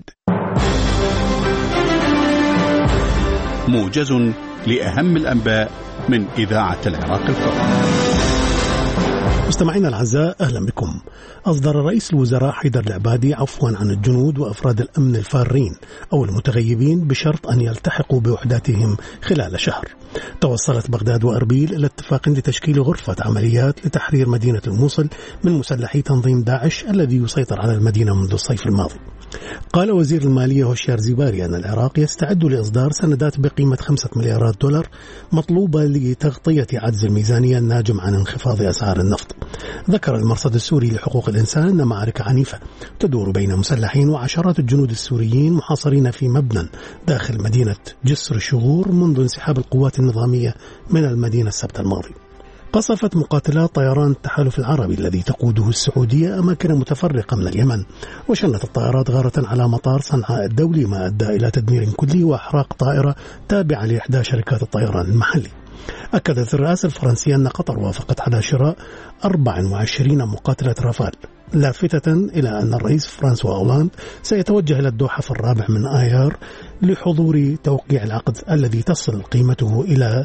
موجز لأهم الأنباء من إذاعة العراق الحر. مستمعينا الأعزاء، أهلا بكم. أصدر رئيس الوزراء حيدر العبادي عفوا عن الجنود وأفراد الأمن الفارين أو المتغيبين بشرط أن يلتحقوا بوحداتهم خلال شهر. توصلت بغداد وأربيل إلى اتفاق لتشكيل غرفة عمليات لتحرير مدينة الموصل من مسلحي تنظيم داعش الذي يسيطر على المدينة منذ الصيف الماضي. قال وزير المالية هوشيار زيباري أن العراق يستعد لإصدار سندات بقيمة 5 مليارات دولار مطلوبة لتغطية عجز الميزانية الناجم عن انخفاض أسعار النفط. ذكر المرصد السوري لحقوق الإنسان أن معارك عنيفة تدور بين مسلحين وعشرات الجنود السوريين محاصرين في مبنى داخل مدينة جسر الشغور منذ انسحاب القوات النظامية من المدينة السبت الماضي. قصفت مقاتلات طيران التحالف العربي الذي تقوده السعودية أماكن متفرقة من اليمن، وشنت الطائرات غارة على مطار صنعاء الدولي ما أدى إلى تدمير كلي وإحراق طائرة تابعة لإحدى شركات الطيران المحلي. أكدت الرئاسة الفرنسية أن قطر وافقت على شراء 24 مقاتلة رافال، لافتة إلى أن الرئيس فرانسوا أولاند سيتوجه إلى الدوحة في 4 آيار لحضور توقيع العقد الذي تصل قيمته إلى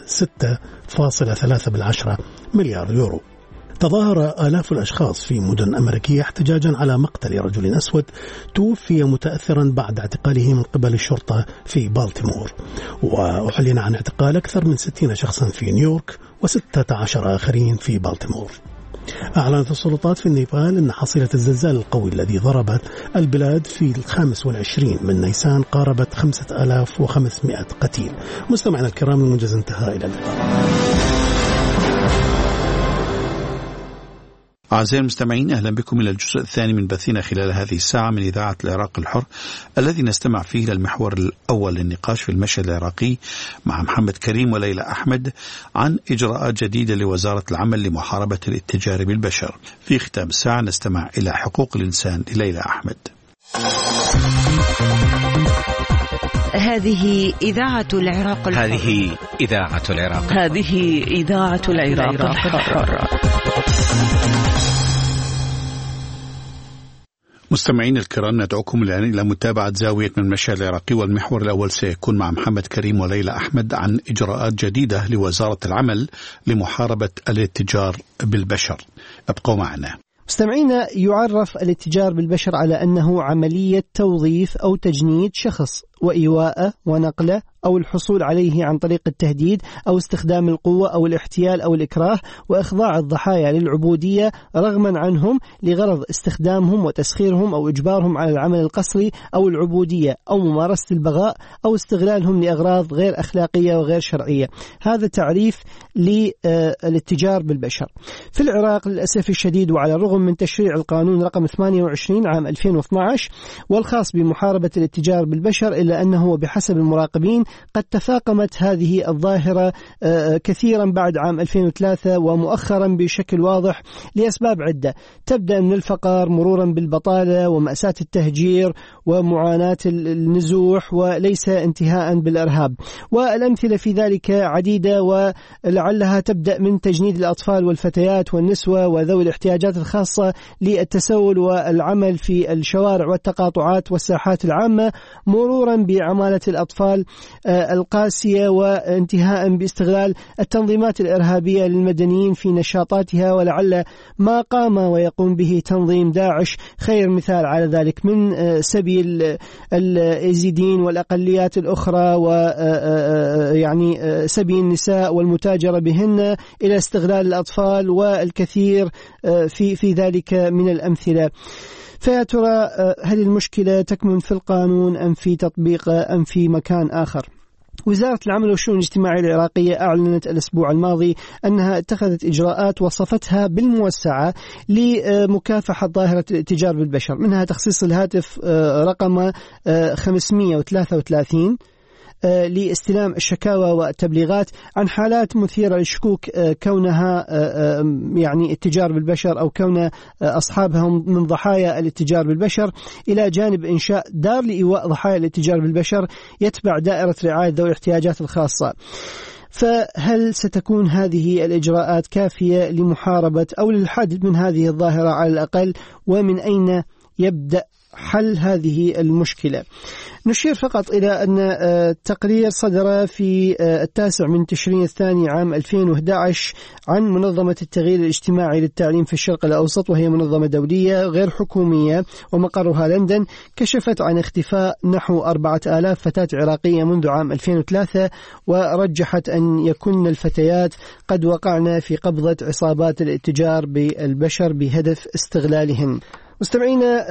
6.3 مليار يورو. تظاهر آلاف الأشخاص في مدن أمريكية احتجاجا على مقتل رجل أسود توفي متأثرا بعد اعتقاله من قبل الشرطة في بالتيمور، وأعلن عن اعتقال أكثر من 60 شخصا في نيويورك و16 آخرين في بالتيمور. أعلنت السلطات في النيبال أن حصيلة الزلزال القوي الذي ضرب البلاد في 25 من نيسان قاربت 5500 قتيل. مستمعنا الكرام، الموجز انتهى. إلى اللقاء. أعزائي المستمعين، أهلا بكم إلى الجزء الثاني من بثنا خلال هذه الساعة من إذاعة العراق الحر، الذي نستمع فيه إلى المحور الأول للنقاش في المشهد العراقي مع محمد كريم وليلى أحمد عن إجراءات جديدة لوزارة العمل لمحاربة الاتجار بالبشر. في ختام الساعة نستمع إلى حقوق الإنسان لليلى أحمد. هذه إذاعة العراق الحر. هذه إذاعة العراق. هذه إذاعة العراق الحر. مستمعين الكرام، ندعوكم الآن إلى متابعة زاوية من المشهد العراقي، والمحور الأول سيكون مع محمد كريم وليلى أحمد عن إجراءات جديدة لوزارة العمل لمحاربة الاتجار بالبشر. ابقوا معنا. مستمعينا، يعرف الاتجار بالبشر على أنه عملية توظيف أو تجنيد شخص وإيواءه ونقله أو الحصول عليه عن طريق التهديد أو استخدام القوة أو الاحتيال أو الإكراه، وإخضاع الضحايا للعبودية رغما عنهم لغرض استخدامهم وتسخيرهم أو إجبارهم على العمل القسري أو العبودية أو ممارسة البغاء أو استغلالهم لأغراض غير أخلاقية وغير شرعية. هذا تعريف للاتجار بالبشر. في العراق للأسف الشديد، وعلى الرغم من تشريع القانون رقم 28 عام 2012 والخاص بمحاربة الاتجار بالبشر، إلا إلا أنه بحسب المراقبين قد تفاقمت هذه الظاهرة كثيرا بعد عام 2003 ومؤخرا بشكل واضح لأسباب عدة، تبدأ من الفقر مرورا بالبطالة ومأساة التهجير ومعاناة النزوح وليس انتهاء بالإرهاب. والأمثلة في ذلك عديدة، ولعلها تبدأ من تجنيد الأطفال والفتيات والنسوة وذوي الاحتياجات الخاصة للتسول والعمل في الشوارع والتقاطعات والساحات العامة، مرورا بعمالة الأطفال القاسية، وانتهاء باستغلال التنظيمات الإرهابية للمدنيين في نشاطاتها. ولعل ما قام ويقوم به تنظيم داعش خير مثال على ذلك، من سبيل الإيزيديين والأقليات الأخرى ويعني سبي النساء والمتاجرة بهن إلى استغلال الأطفال والكثير في ذلك من الأمثلة. فيا ترى هل المشكلة تكمن في القانون أم في تطبيقه أم في مكان آخر؟ وزارة العمل والشؤون الاجتماعية العراقية أعلنت الأسبوع الماضي أنها اتخذت إجراءات وصفتها بالموسعة لمكافحة ظاهرة الاتجار بالبشر، منها تخصيص الهاتف رقم 533 لاستلام الشكاوى والتبليغات عن حالات مثيرة للشكوك كونها يعني اتجار بالبشر أو كون أصحابها من ضحايا الاتجار بالبشر، إلى جانب إنشاء دار لإيواء ضحايا الاتجار بالبشر يتبع دائرة رعاية ذوي الاحتياجات الخاصة. فهل ستكون هذه الإجراءات كافية لمحاربة أو للحد من هذه الظاهرة على الأقل؟ ومن أين يبدأ حل هذه المشكلة؟ نشير فقط إلى أن تقرير صدر في 9 تشرين الثاني عام 2011 عن منظمة التغيير الاجتماعي للتعليم في الشرق الأوسط، وهي منظمة دولية غير حكومية ومقرها لندن، كشفت عن اختفاء نحو 4000 فتاة عراقية منذ عام 2003، ورجحت أن يكن الفتيات قد وقعن في قبضة عصابات الاتجار بالبشر بهدف استغلالهن. مستمعينا،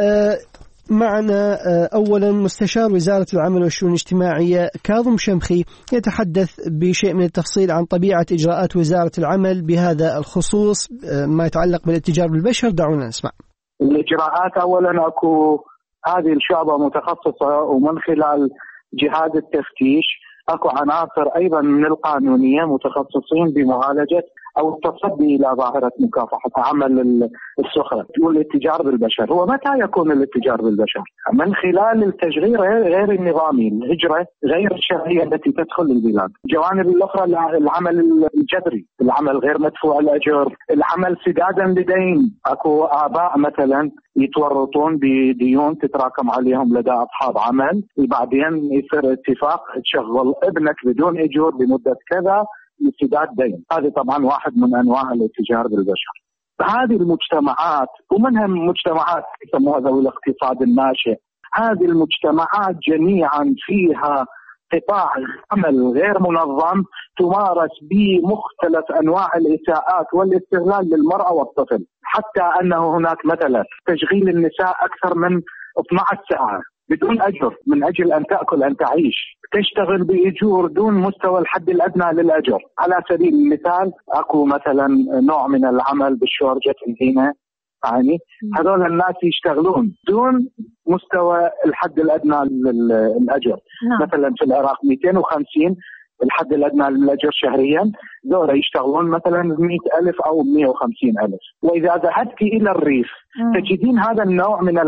معنا أولا مستشار وزارة العمل والشؤون الاجتماعية كاظم شمخي يتحدث بشيء من التفصيل عن طبيعة إجراءات وزارة العمل بهذا الخصوص ما يتعلق بالاتجار بالبشر. دعونا نسمع. الإجراءات أولا أكو هذه الشعبة متخصصة، ومن خلال جهاز التفتيش أكو عناصر أيضا من القانونية متخصصين بمعالجة أو التصدي إلى ظاهرة مكافحة عمل السخرة والاتجار بالبشر. هو متى يكون الاتجار بالبشر؟ من خلال التشغيل غير النظامي، الهجرة غير الشرعية التي تدخل البلاد. الجوانب الأخرى العمل الجبري، العمل غير مدفوع الأجر، العمل سدادا لدين. أكو آباء مثلا يتورطون بديون تتراكم عليهم لدى أصحاب عمل، وبعدين يصير اتفاق تشغل ابنك بدون أجور لمدة كذا لسداد دين. هذه طبعا واحد من أنواع الاتجار بالبشر. هذه المجتمعات، ومنها مجتمعات يسموها ذوي الاقتصاد الناشئ، هذه المجتمعات جميعا فيها قطاع عمل غير منظم تمارس بمختلف أنواع الإساءات والاستغلال للمرأة والطفل، حتى أنه هناك مثلا تشغيل النساء أكثر من 12 ساعة بدون أجر من أجل أن تأكل أن تعيش، تشتغل بأجور دون مستوى الحد الأدنى للأجر. على سبيل المثال أكو مثلا نوع من العمل بالشورجة الهينة، يعني هذول الناس يشتغلون دون مستوى الحد الأدنى للأجر. مثلا في العراق 250 الحد الأدنى للأجر شهريا، دول يشتغلون مثلا 100,000 أو 150,000. وإذا ذهبت إلى الريف تجدين هذا النوع من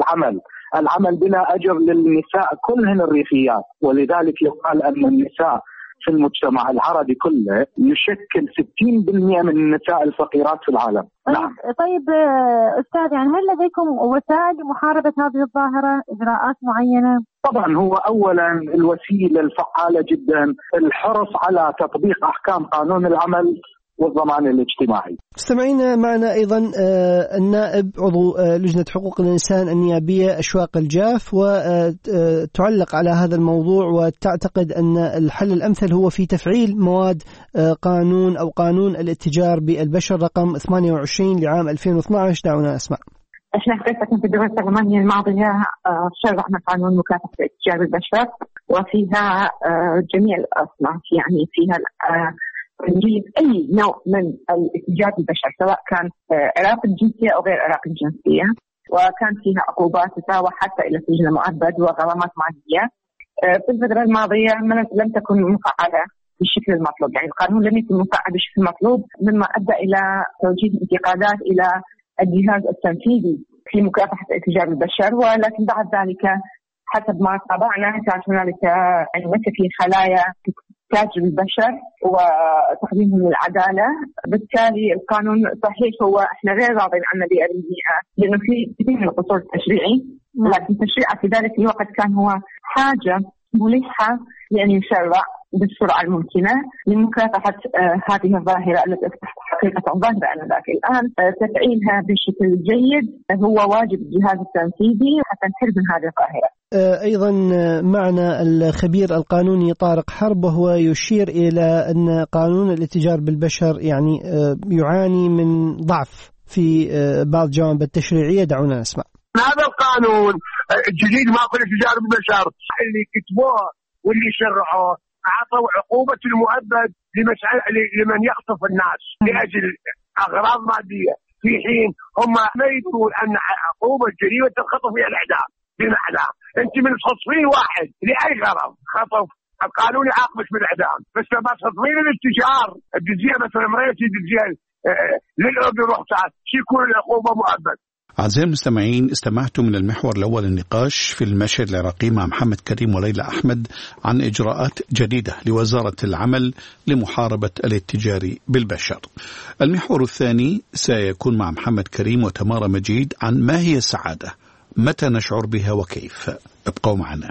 العمل بلا أجر للنساء كلهن الريفيات. ولذلك يقال أن النساء في المجتمع العربي كله يشكل 60% من النساء الفقيرات في العالم. نعم. طيب أستاذ، يعني هل لديكم وسائل لمحاربة هذه الظاهرة، إجراءات معينة؟ طبعا هو أولا الوسيلة الفعالة جدا الحرص على تطبيق أحكام قانون العمل والضمان الاجتماعي. مستمعينا، معنا أيضا النائب عضو لجنة حقوق الإنسان النيابية أشواق الجاف، وتعلق على هذا الموضوع وتعتقد أن الحل الأمثل هو في تفعيل مواد قانون الاتجار بالبشر رقم 28 لعام 2012. دعونا نسمع. احنا حقيقة في الدراسة الثمانية الماضية شرعنا قانون مكافحة الاتجار بالبشر، وفيها جميع الأصناف، يعني فيها تنجيز أي نوع من الاتجار بالبشر سواء كان عراق الجنسية أو غير عراق الجنسية، وكان فيها عقوبات تتراوح حتى إلى سجن مؤبد وغرامات مالية في الفترة الماضية لم تكن مفعلة بالشكل المطلوب، يعني القانون لم يكن مفعل بالشكل المطلوب، مما أدى إلى توجيه انتقادات إلى الجهاز التنفيذي في مكافحة اتجار البشر. ولكن بعد ذلك حسب ما تابعنا كانت هنالك يعني في خلايا تاجر البشر وتقديمهم للعدالة. بالتالي القانون صحيح هو احنا غير راضين عنه ب100% لأنه في كثير من القصور التشريعي، لكن تشريعه في ذلك الوقت كان هو حاجة ملحة يعني يشرع بالسرعة الممكنة لمكافحة هذه الظاهرة التي أصبحت حقيقة ظاهرة آنذاك. الآن تفعيلها بشكل جيد هو واجب الجهاز التنفيذي حتى نحد من هذه الظاهرة. أيضا معنا الخبير القانوني طارق حرب، وهو يشير إلى أن قانون الاتجار بالبشر يعني يعاني من ضعف في بعض الجوانب التشريعية. دعونا نسمع. هذا القانون الجديد ماكو الاتجار بالبشر اللي كتبوه واللي شرعوه أعطوا عقوبة المؤبد لمن يخطف الناس لأجل أغراض مادية، في حين هم ما يدرون أن عقوبة جريمة الخطف هي الإعدام. بمعنى أنت من تخطفين واحد لأي غرض خطف القانون يعاقبك بالإعدام، بس لما تخطفين الاتجار الجزية مثلا مريتي الجزية للأردن رحتها شو يكون العقوبة مؤبد. أعزائي المستمعين، استمعتم من المحور الأول النقاش في المشهد العراقي مع محمد كريم وليلى أحمد عن إجراءات جديدة لوزارة العمل لمحاربة الاتجار بالبشر. المحور الثاني سيكون مع محمد كريم وتمارا مجيد عن ما هي السعادة، متى نشعر بها وكيف. ابقوا معنا.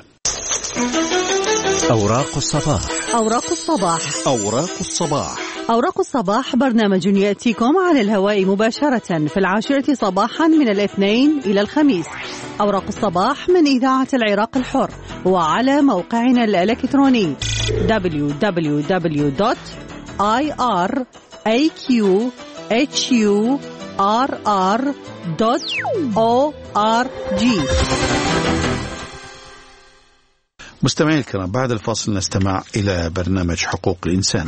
أوراق الصباح. أوراق الصباح. أوراق الصباح. أوراق الصباح برنامج يأتيكم على الهواء مباشرة في 10 صباحا من الاثنين إلى الخميس. أوراق الصباح من إذاعة العراق الحر وعلى موقعنا الإلكتروني www.iraqhurr.org. مستمعي الكرام، بعد الفاصل نستمع إلى برنامج حقوق الإنسان.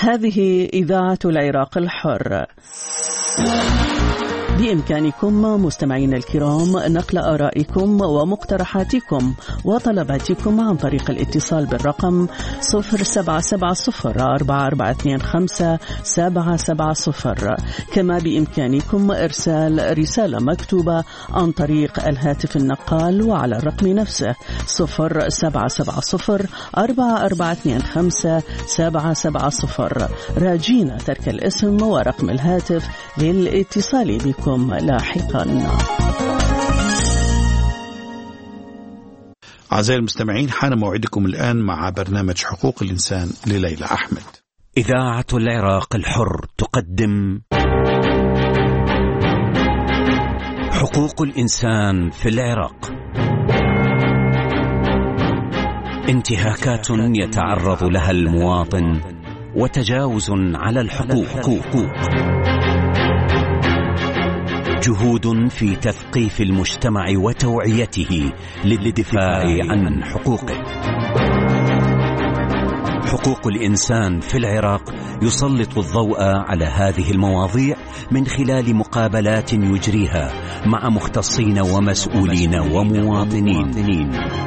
هذه إذاعة العراق الحر. بإمكانكم مستمعين الكرام نقل آرائكم ومقترحاتكم وطلباتكم عن طريق الاتصال بالرقم 0770-4425-770. كما بإمكانكم إرسال رسالة مكتوبة عن طريق الهاتف النقال وعلى الرقم نفسه 0770-4425-770. راجين ترك الاسم ورقم الهاتف للاتصال بكم لاحقا. أعزائي المستمعين، حان موعدكم الآن مع برنامج حقوق الإنسان لليلى أحمد. إذاعة العراق الحر تقدم حقوق الإنسان في العراق. انتهاكات يتعرض لها المواطن وتجاوز على الحقوق. جهود في تثقيف المجتمع وتوعيته للدفاع عن حقوقه. حقوق الإنسان في العراق يسلط الضوء على هذه المواضيع من خلال مقابلات يجريها مع مختصين ومسؤولين ومواطنين.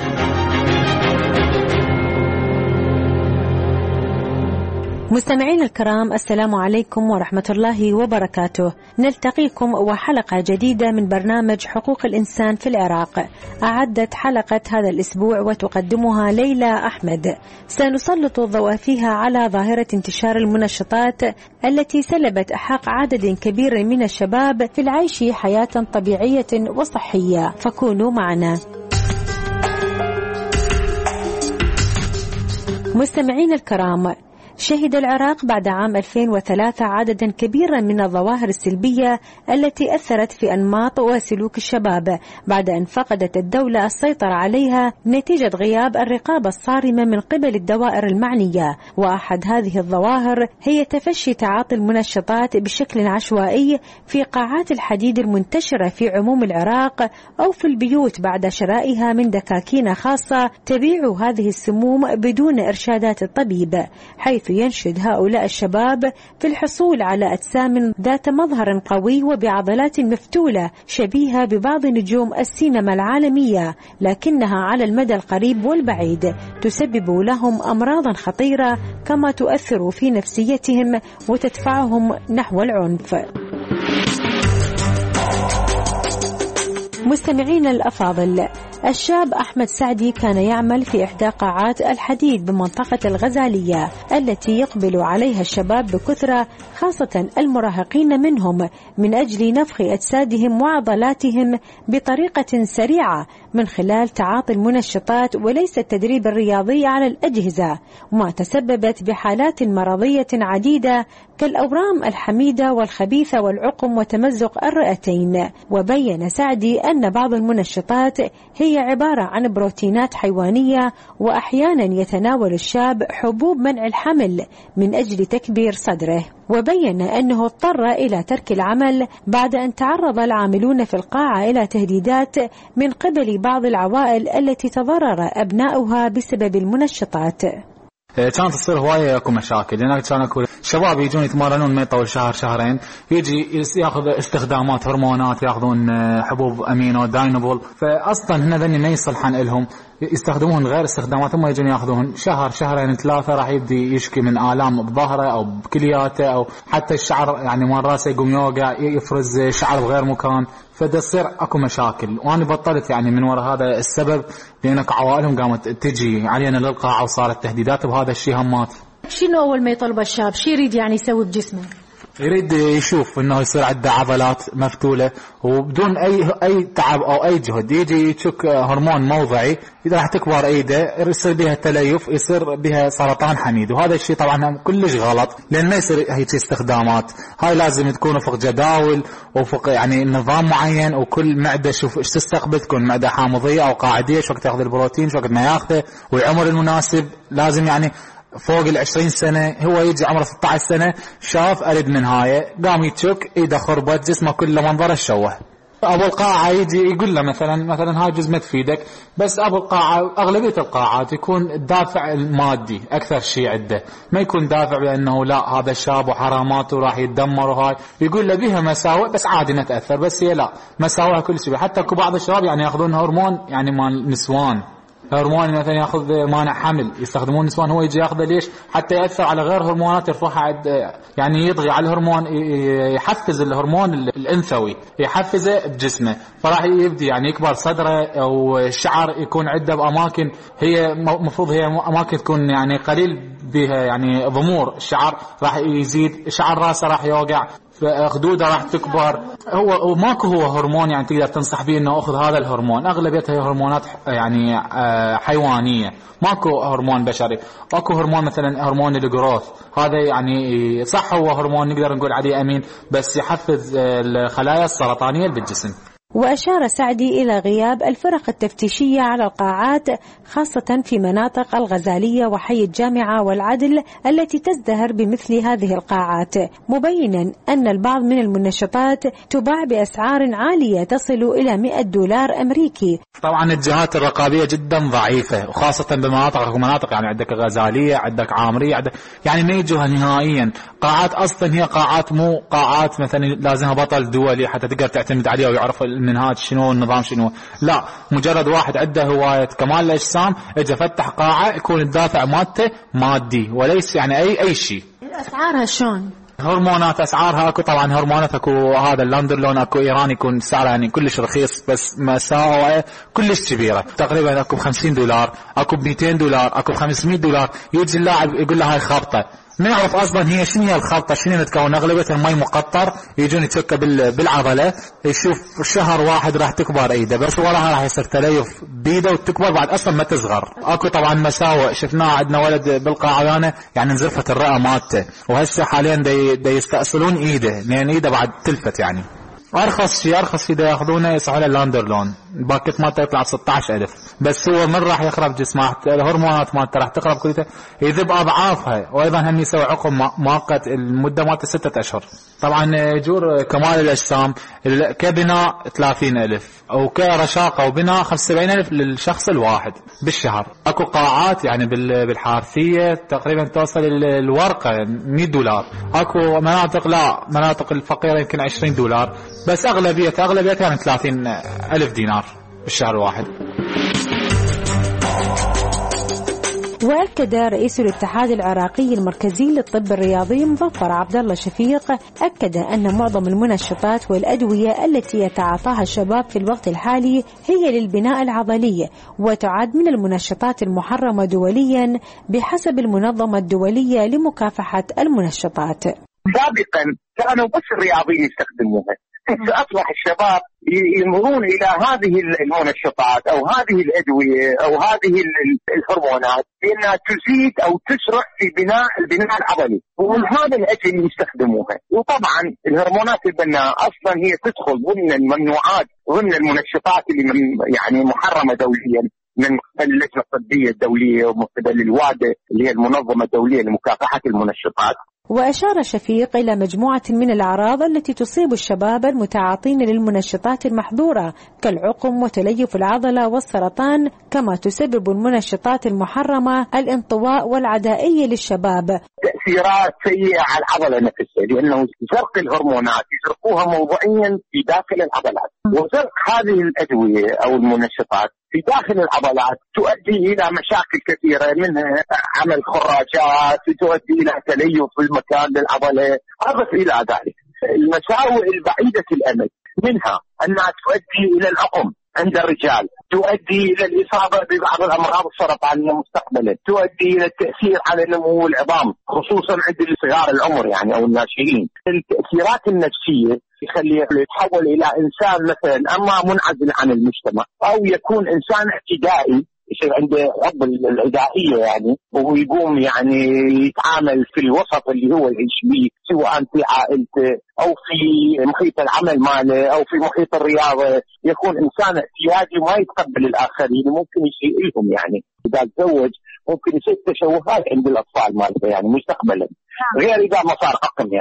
مستمعين الكرام، السلام عليكم ورحمة الله وبركاته. نلتقيكم وحلقة جديدة من برنامج حقوق الإنسان في العراق. أعدت حلقة هذا الأسبوع وتقدمها ليلى أحمد. سنسلط الضوء فيها على ظاهرة انتشار المنشطات التي سلبت حق عدد كبير من الشباب في العيش حياة طبيعية وصحية، فكونوا معنا. مستمعين الكرام، شهد العراق بعد عام 2003 عددا كبيرا من الظواهر السلبية التي أثرت في أنماط وسلوك الشباب بعد أن فقدت الدولة السيطرة عليها نتيجة غياب الرقابة الصارمة من قبل الدوائر المعنية. وأحد هذه الظواهر هي تفشي تعاطي المنشطات بشكل عشوائي في قاعات الحديد المنتشرة في عموم العراق أو في البيوت بعد شرائها من دكاكين خاصة تبيع هذه السموم بدون إرشادات الطبيب، حيث ينشد هؤلاء الشباب في الحصول على أجسام ذات مظهر قوي وبعضلات مفتولة شبيهة ببعض نجوم السينما العالمية، لكنها على المدى القريب والبعيد تسبب لهم أمراضا خطيرة كما تؤثر في نفسيتهم وتدفعهم نحو العنف. مستمعين الأفاضل، الشاب أحمد سعدي كان يعمل في إحدى قاعات الحديد بمنطقة الغزالية التي يقبل عليها الشباب بكثرة، خاصة المراهقين منهم، من أجل نفخ أجسادهم وعضلاتهم بطريقة سريعة من خلال تعاطي المنشطات وليس التدريب الرياضي على الأجهزة، وما تسببت بحالات مرضية عديدة كالأورام الحميدة والخبيثة والعقم وتمزق الرئتين. وبين سعدي أن بعض المنشطات هي عبارة عن بروتينات حيوانية، وأحيانا يتناول الشاب حبوب منع الحمل من أجل تكبير صدره. وبين أنه اضطر إلى ترك العمل بعد أن تعرض العاملون في القاعة إلى تهديدات من قبل بعض العوائل التي تضرر أبناؤها بسبب المنشطات. كانت تصير هواية اكو مشاكل، لأن كان اكو شباب يجون يتمرنون ما يطول شهر شهرين، يجي ياخذ استخدامات هرمونات، ياخذون حبوب امينو داينبل، فاصلا هن ذني ما يصلحن لهم، يستخدمون غير استخدامات، هم يجون ياخذون شهر شهرين ثلاثة راح يبدي يشكي من آلام بظهره او بكلياته، او حتى الشعر يعني مال راسه يقوم يوقع، يفرز شعر بغير مكان، فده تصير اكو مشاكل. وانا بطلت يعني من وراء هذا السبب، لانك عوائلهم قامت تجي علينا للقاعة وصارت تهديدات بهذا الشيء همات. شنو اول ما يطلب الشاب شي يريد يعني يسوي بجسمه؟ يريد يشوف انه يصير عنده عضلات مفتولة وبدون اي تعب او اي جهد، يجي يشك هرمون موضعي اذا راح تكبر ايده يصير بها تليف، يصير بها سرطان حميد، وهذا الشيء طبعا كلش غلط، لان ما يصير هيك استخدامات. هاي لازم تكون وفق جداول وفق يعني نظام معين، وكل معده شوف ايش تستقبل، تكون معده حامضيه او قاعديه، شو وقت تاخذ البروتين، شو وقت ما ياخذه، والعمر المناسب لازم يعني فوق 20 سنة. هو يجي عمره 16 سنة شاف أرد من هاي، قام يتشك إيده خربت، جسمه كله منظره شوه. ابو القاعه يجي يقول له مثلا هاي جزء ما تفيدك، بس ابو القاعه اغلبيه القاعات يكون الدافع المادي اكثر شيء عنده، ما يكون دافع بانه لا هذا شاب وحراماته راح يتدمر وهاي، يقول له بها مساوئ بس عادي نتاثر، بس هي لا مساوئها كل شيء. حتى بعض الشباب يعني ياخذون هرمون يعني مال نسوان، هرمون مثلا ياخذ مانع حمل يستخدمون النسوان، هو يجي ياخذه ليش؟ حتى ياثر على غير هرمونات يرفعها، يعني يضغي على الهرمون، يحفز الهرمون الانثوي يحفزه بجسمه، فراح يبدي يعني يكبر صدره او الشعر يكون عنده باماكن هي مفروض هي اماكن تكون يعني قليل بها يعني ضمور، الشعر راح يزيد، شعر راسه راح يوقع، خدوده راح تكبر. هو ماكو هو هرمون يعني تقدر تنصح به انه اخذ هذا الهرمون، اغلبيتها هي هرمونات يعني حيوانيه، ماكو هرمون بشري. اكو هرمون مثلا هرمون الجروث، هذا يعني صح هو هرمون نقدر نقول عليه امين، بس يحفز الخلايا السرطانيه بالجسم. وأشار سعدي إلى غياب الفرق التفتيشية على القاعات خاصة في مناطق الغزالية وحي الجامعة والعدل التي تزدهر بمثل هذه القاعات، مبينا أن البعض من المنشطات تباع بأسعار عالية تصل إلى $100 أمريكي. طبعا الجهات الرقابية جدا ضعيفة، وخاصة بمناطق يعني عندك غزالية، عندك عامرية، عندك يعني ما يجوها نهائيا. قاعات أصلا هي قاعات مو قاعات مثلا لازمها بطل دولي حتى تقدر تعتمد عليه ويعرف المنهاج شنو النظام شنو، لا مجرد واحد عنده هواية كمال الأجسام اجى فتح قاعة يكون الدافع مالته مادي وليس يعني أي شيء. أسعارها شلون؟ هرمونات أسعارها اكو، طبعا هرمونات اكو هذا اللاندرلون اكو ايراني يكون سعره يعني كلش رخيص بس مساوئ كلش كبيره، تقريبا اكو $50 اكو $200 اكو $500. يجي اللاعب يقول له هاي خابطه، ما يعرف اصلا هي شنو هي الخلطه شنو متكون، اغلبيه المي مقطر، يجون يتشكى بالعضله، يشوف شهر واحد راح تكبر ايده بس وراها راح يصير تليف بيده وتكبر بعد اصلا ما تصغر. اكو طبعا مساوئ شفناه، عندنا ولد بالقاعدانه يعني انزرفت الرئه مالته، وهسه حاليا دا يستأصلون ايده لان ايده بعد تلفت. يعني ارخص شيء ياخذونه يصحوا له اللاندرلون، الباكيت مالته يطلع ب16,000 بس هو من راح يخرب جسمه، الهرمونات مالته راح تخرب كلها، يذب اضعافها، وايضا هم يسوي عقم مؤقت المده مالته 6 أشهر. طبعا يجور كمال الاجسام كبناء 30,000 او كرشاقه وبناء 75,000 للشخص الواحد بالشهر. اكو قاعات يعني بالحارثيه تقريبا توصل الورقه $100. اكو مناطق لا، مناطق الفقيره يمكن $20 بس اغلبيتها يعني $30,000 بالشهر الواحد. وأكد رئيس الاتحاد العراقي المركزي للطب الرياضي مظفر عبد الله شفيق أكد أن معظم المنشطات والأدوية التي يتعاطاها الشباب في الوقت الحالي هي للبناء العضلي، وتعد من المنشطات المحرمة دوليا بحسب المنظمة الدولية لمكافحة المنشطات. سابقا كانوا بس الرياضيين يستخدموها، أصبح الشباب يمرون إلى هذه المنشطات أو هذه الأدوية أو هذه الهرمونات لأنها تزيد أو تسرع في البناء العضلي، ومن هذا الأجل يستخدموها. وطبعا الهرمونات البناء أصلا هي تدخل ضمن الممنوعات، ضمن المنشطات اللي يعني محرمة دوليا من قبل اللجنة الطبية الدولية ومن قبل الوادة اللي هي المنظمة الدولية لمكافحة المنشطات. وأشار شفيق إلى مجموعة من الأعراض التي تصيب الشباب المتعاطين للمنشطات المحظورة كالعقم وتليف العضلة والسرطان، كما تسبب المنشطات المحرمة الانطواء والعدائية للشباب. تأثيرات سيئة على العضلة نفسها، لأنه زرق الهرمونات يزرقوها موضعيا في داخل العضلات، وزرق هذه الأدوية أو المنشطات في داخل العضلات تؤدي إلى مشاكل كثيرة، منها عمل خراجات، تؤدي إلى تليف في المكان للعضلة. أضف إلى ذلك المساوئ البعيدة الأمد، منها أنها تؤدي إلى العقم عند الرجال، تؤدي إلى الإصابة ببعض الأمراض السرطانية مستقبلا، تؤدي إلى التأثير على نمو العظام خصوصا عند صغار العمر يعني أو الناشئين. التأثيرات النفسية يخليه يتحول إلى إنسان مثلا أما منعزل عن المجتمع أو يكون إنسان اعتدائي، يصير عنده حب العدائية يعني، ويقوم يعني يتعامل في الوسط اللي هو يعيش به، سواء في عائلته أو في محيط العمل ماله أو في محيط الرياضة، يكون إنسان اعتيادي وما يتقبل الآخرين، ممكن يصير لهم يعني إذا تزوج ممكن يصير تشوهات عند الأطفال مالته يعني مستقبلا، غير إذا ما صار عقم يعني.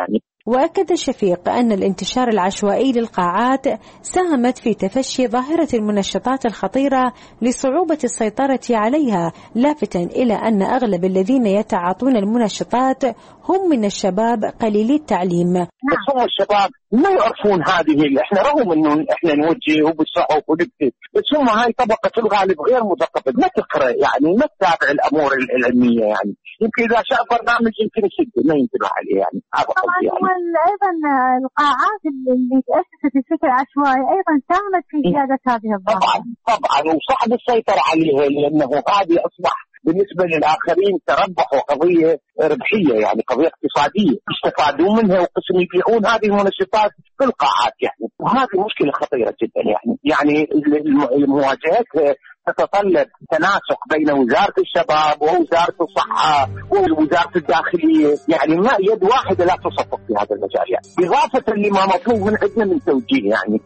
وأكد شفيق أن الانتشار العشوائي للقاعات ساهمت في تفشي ظاهرة المنشطات الخطيرة لصعوبة السيطرة عليها، لافتا إلى أن أغلب الذين يتعاطون المنشطات هم من الشباب قليلي التعليم. بس هم الشباب ما يعرفون هذه، احنا رغم انه احنا نوجهه بالصحف ونكتب، بس هم هاي طبقة في الغالب غير مثقفة، ما تقرأ يعني، ما تتابع الأمور العلمية يعني، يمكن إذا شاف برنامج يمكن يشد ما ينتبه عليه يعني. طبعا يعني. أيضا القاعات اللي تأسست بشكل عشوائي أيضا ساهمت في زيادة هذه الظاهرة. طبعا وصعب السيطرة عليها، لأنه هذه أصبح بالنسبة للآخرين تربح وقضية ربحية يعني، قضية اقتصادية استفادوا منها وقسم يبيعون هذه المنشطات في القاعات يعني، وهذه مشكلة خطيرة جدا يعني مواجهتها تتطلب تناسق بين وزارة الشباب ووزارة الصحة ووزارة الداخلية، يعني ما يد واحدة لا تصفق في هذا المجال يعني، إضافة لما مطلوب من عندنا من توجيه يعني.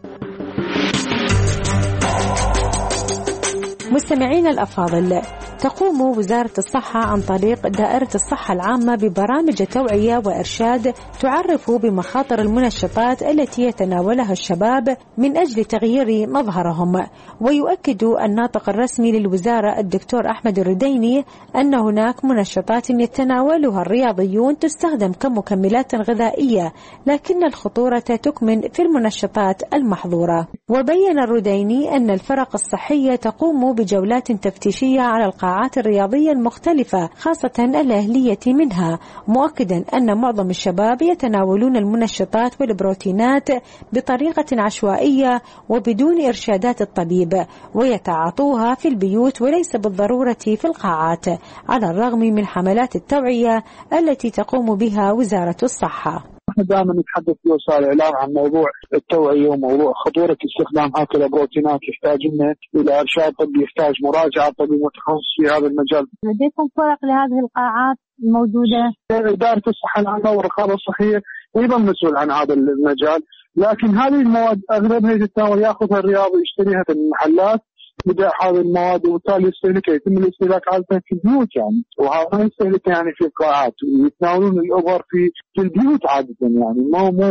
مستمعينا الأفاضل، تقوم وزارة الصحة عن طريق دائرة الصحة العامة ببرامج توعية وإرشاد تعرف بمخاطر المنشطات التي يتناولها الشباب من أجل تغيير مظهرهم. ويؤكد الناطق الرسمي للوزارة الدكتور أحمد الرديني أن هناك منشطات يتناولها الرياضيون تستخدم كمكملات غذائية، لكن الخطورة تكمن في المنشطات المحظورة. وبين الرديني أن الفرق الصحية تقوم بجولات تفتيشية على القاعات الرياضية المختلفة خاصة الأهلية منها، مؤكدا أن معظم الشباب يتناولون المنشطات والبروتينات بطريقة عشوائية وبدون إرشادات الطبيب، ويتعاطوها في البيوت وليس بالضرورة في القاعات، على الرغم من حملات التوعية التي تقوم بها وزارة الصحة. نحن دائما نتحدث في وسائل الإعلام عن موضوع التوعية وموضوع خطورة استخدام هكذا بروتينات، يحتاج إلى إرشاد طبي، يحتاج مراجعة طبي متخصص في هذا المجال. لديكم فرق لهذه القاعات الموجودة؟ إدارة الصحة العامة والرقابة الصحية أيضا مسؤول عن هذا المجال، لكن هذه المواد أغلبها يتناول يأخذها الرياضي يشتريها في المحلات بدأ هذه المواد، وبالتالي يستهلكها، يتم الاستهلاك عادة في البيوت يعني، وهذا يستهلك يعني في القاعات، ويتناولون الأوفر في البيوت عادة يعني،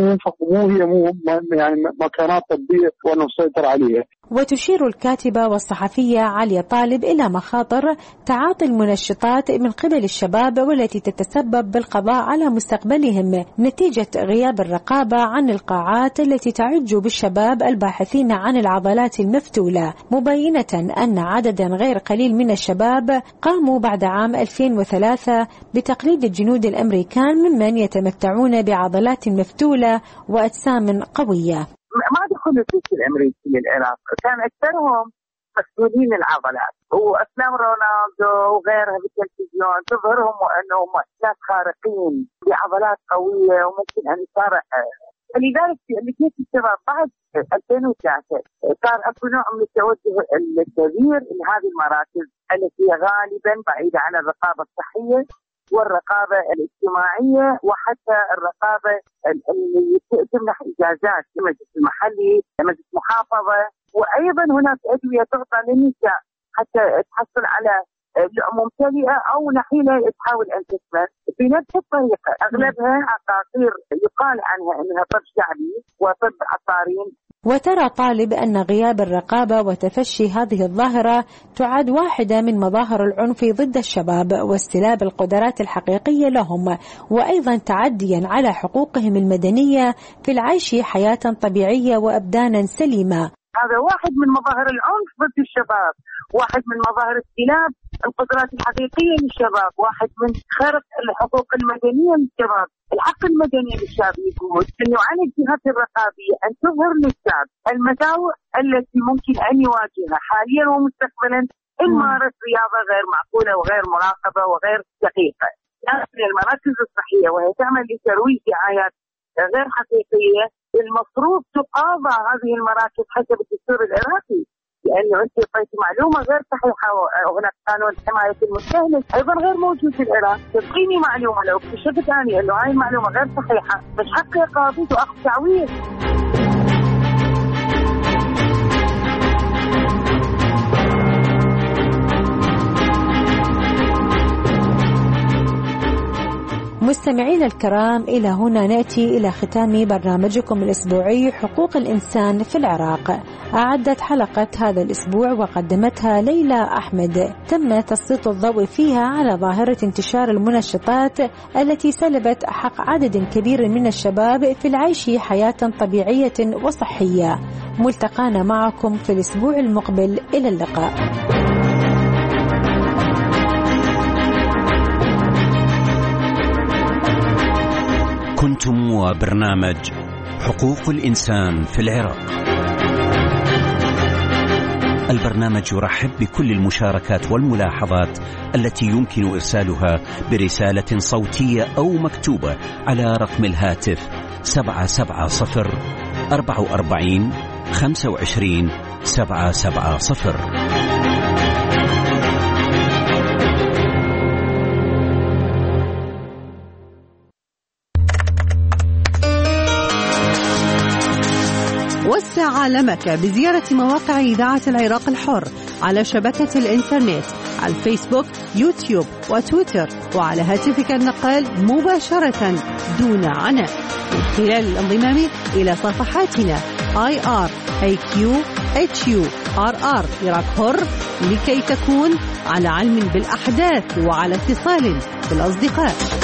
مو يعني مكانات طبية وأنه نسيطر عليها. وتشير الكاتبة والصحفية عليا طالب إلى مخاطر تعاطي المنشطات من قبل الشباب، والتي تتسبب بالقضاء على مستقبلهم نتيجة غياب الرقابة عن القاعات التي تعج بالشباب الباحثين عن العضلات المفتولة، مبينة أن عددا غير قليل من الشباب قاموا بعد عام 2003 بتقليد الجنود الأمريكان ممن يتمتعون بعضلات مفتولة وأجسام قوية. ما دخلوا الجيش الأمريكي للعراق، كان أكثرهم مفتولين العضلات، وأفلام رونالدو وغيرها بالتلفزيون تظهرهم أنهم ناس خارقين بعضلات قوية وممكن أن يصارع. فلذلك في أمريكية الشباب بعد 2003 صار أكو نوع من التوجه الكبير لهذه المراكز التي غالبا بعيدة عن الرقابة الصحية والرقابة الاجتماعية وحتى الرقابة اللي تمنح إجازات لمجلس المحلي لمجلس محافظة، وأيضا هناك أدوية تعطى للنساء حتى تحصل على ممتلئة أو نحيلة تحاول أن تثمن في نفس الطريقة. أغلبها عقاقير يقال عنها أنها طب شعبي وطب عطارين. وترى طالب أن غياب الرقابة وتفشي هذه الظاهرة تعد واحدة من مظاهر العنف ضد الشباب واستلاب القدرات الحقيقية لهم، وأيضا تعديا على حقوقهم المدنية في العيش حياة طبيعية وأبدانا سليمة. هذا واحد من مظاهر العنف ضد الشباب، واحد من مظاهر استلاب القدرات الحقيقية للشباب، واحد من خرق الحقوق المدنية للشباب. الحق المدني للشاب يقول أن على الجهات الرقابية أن تظهر للشاب المساوئ التي ممكن أن يواجهها حاليا ومستقبلا إن مارس رياضة غير معقولة وغير مراقبة وغير دقيقة. لكن المراكز الصحية وهي تعمل لترويج دعايات غير حقيقية، المفروض تقاضى هذه المراكز حسب الدستور العراقي، لأنه أنت أعطيت معلومة غير صحيحة، وهناك قانون حماية المستهلك أيضا غير موجود في العراق. تبقيني معلومة لو اكتشفت أنا أنه هاي المعلومة غير صحيحة، مش حقي قاضي وأخذ تعويض. مستمعين الكرام، إلى هنا نأتي إلى ختام برنامجكم الأسبوعي حقوق الإنسان في العراق. أعدت حلقة هذا الأسبوع وقدمتها ليلى أحمد. تم تسليط الضوء فيها على ظاهرة انتشار المنشطات التي سلبت حق عدد كبير من الشباب في العيش حياة طبيعية وصحية. ملتقانا معكم في الأسبوع المقبل، إلى اللقاء. كنتم وبرنامج حقوق الإنسان في العراق. البرنامج يرحب بكل المشاركات والملاحظات التي يمكن إرسالها برسالة صوتية أو مكتوبة على رقم الهاتف 770-44-25-770. وسع عالمك بزيارة مواقع إذاعة العراق الحر على شبكة الإنترنت، على الفيسبوك، يوتيوب وتويتر، وعلى هاتفك النقال مباشرة دون عناء من خلال الانضمام إلى صفحاتنا IRAQ-HURR عراق حر، لكي تكون على علم بالأحداث وعلى اتصال بالأصدقاء.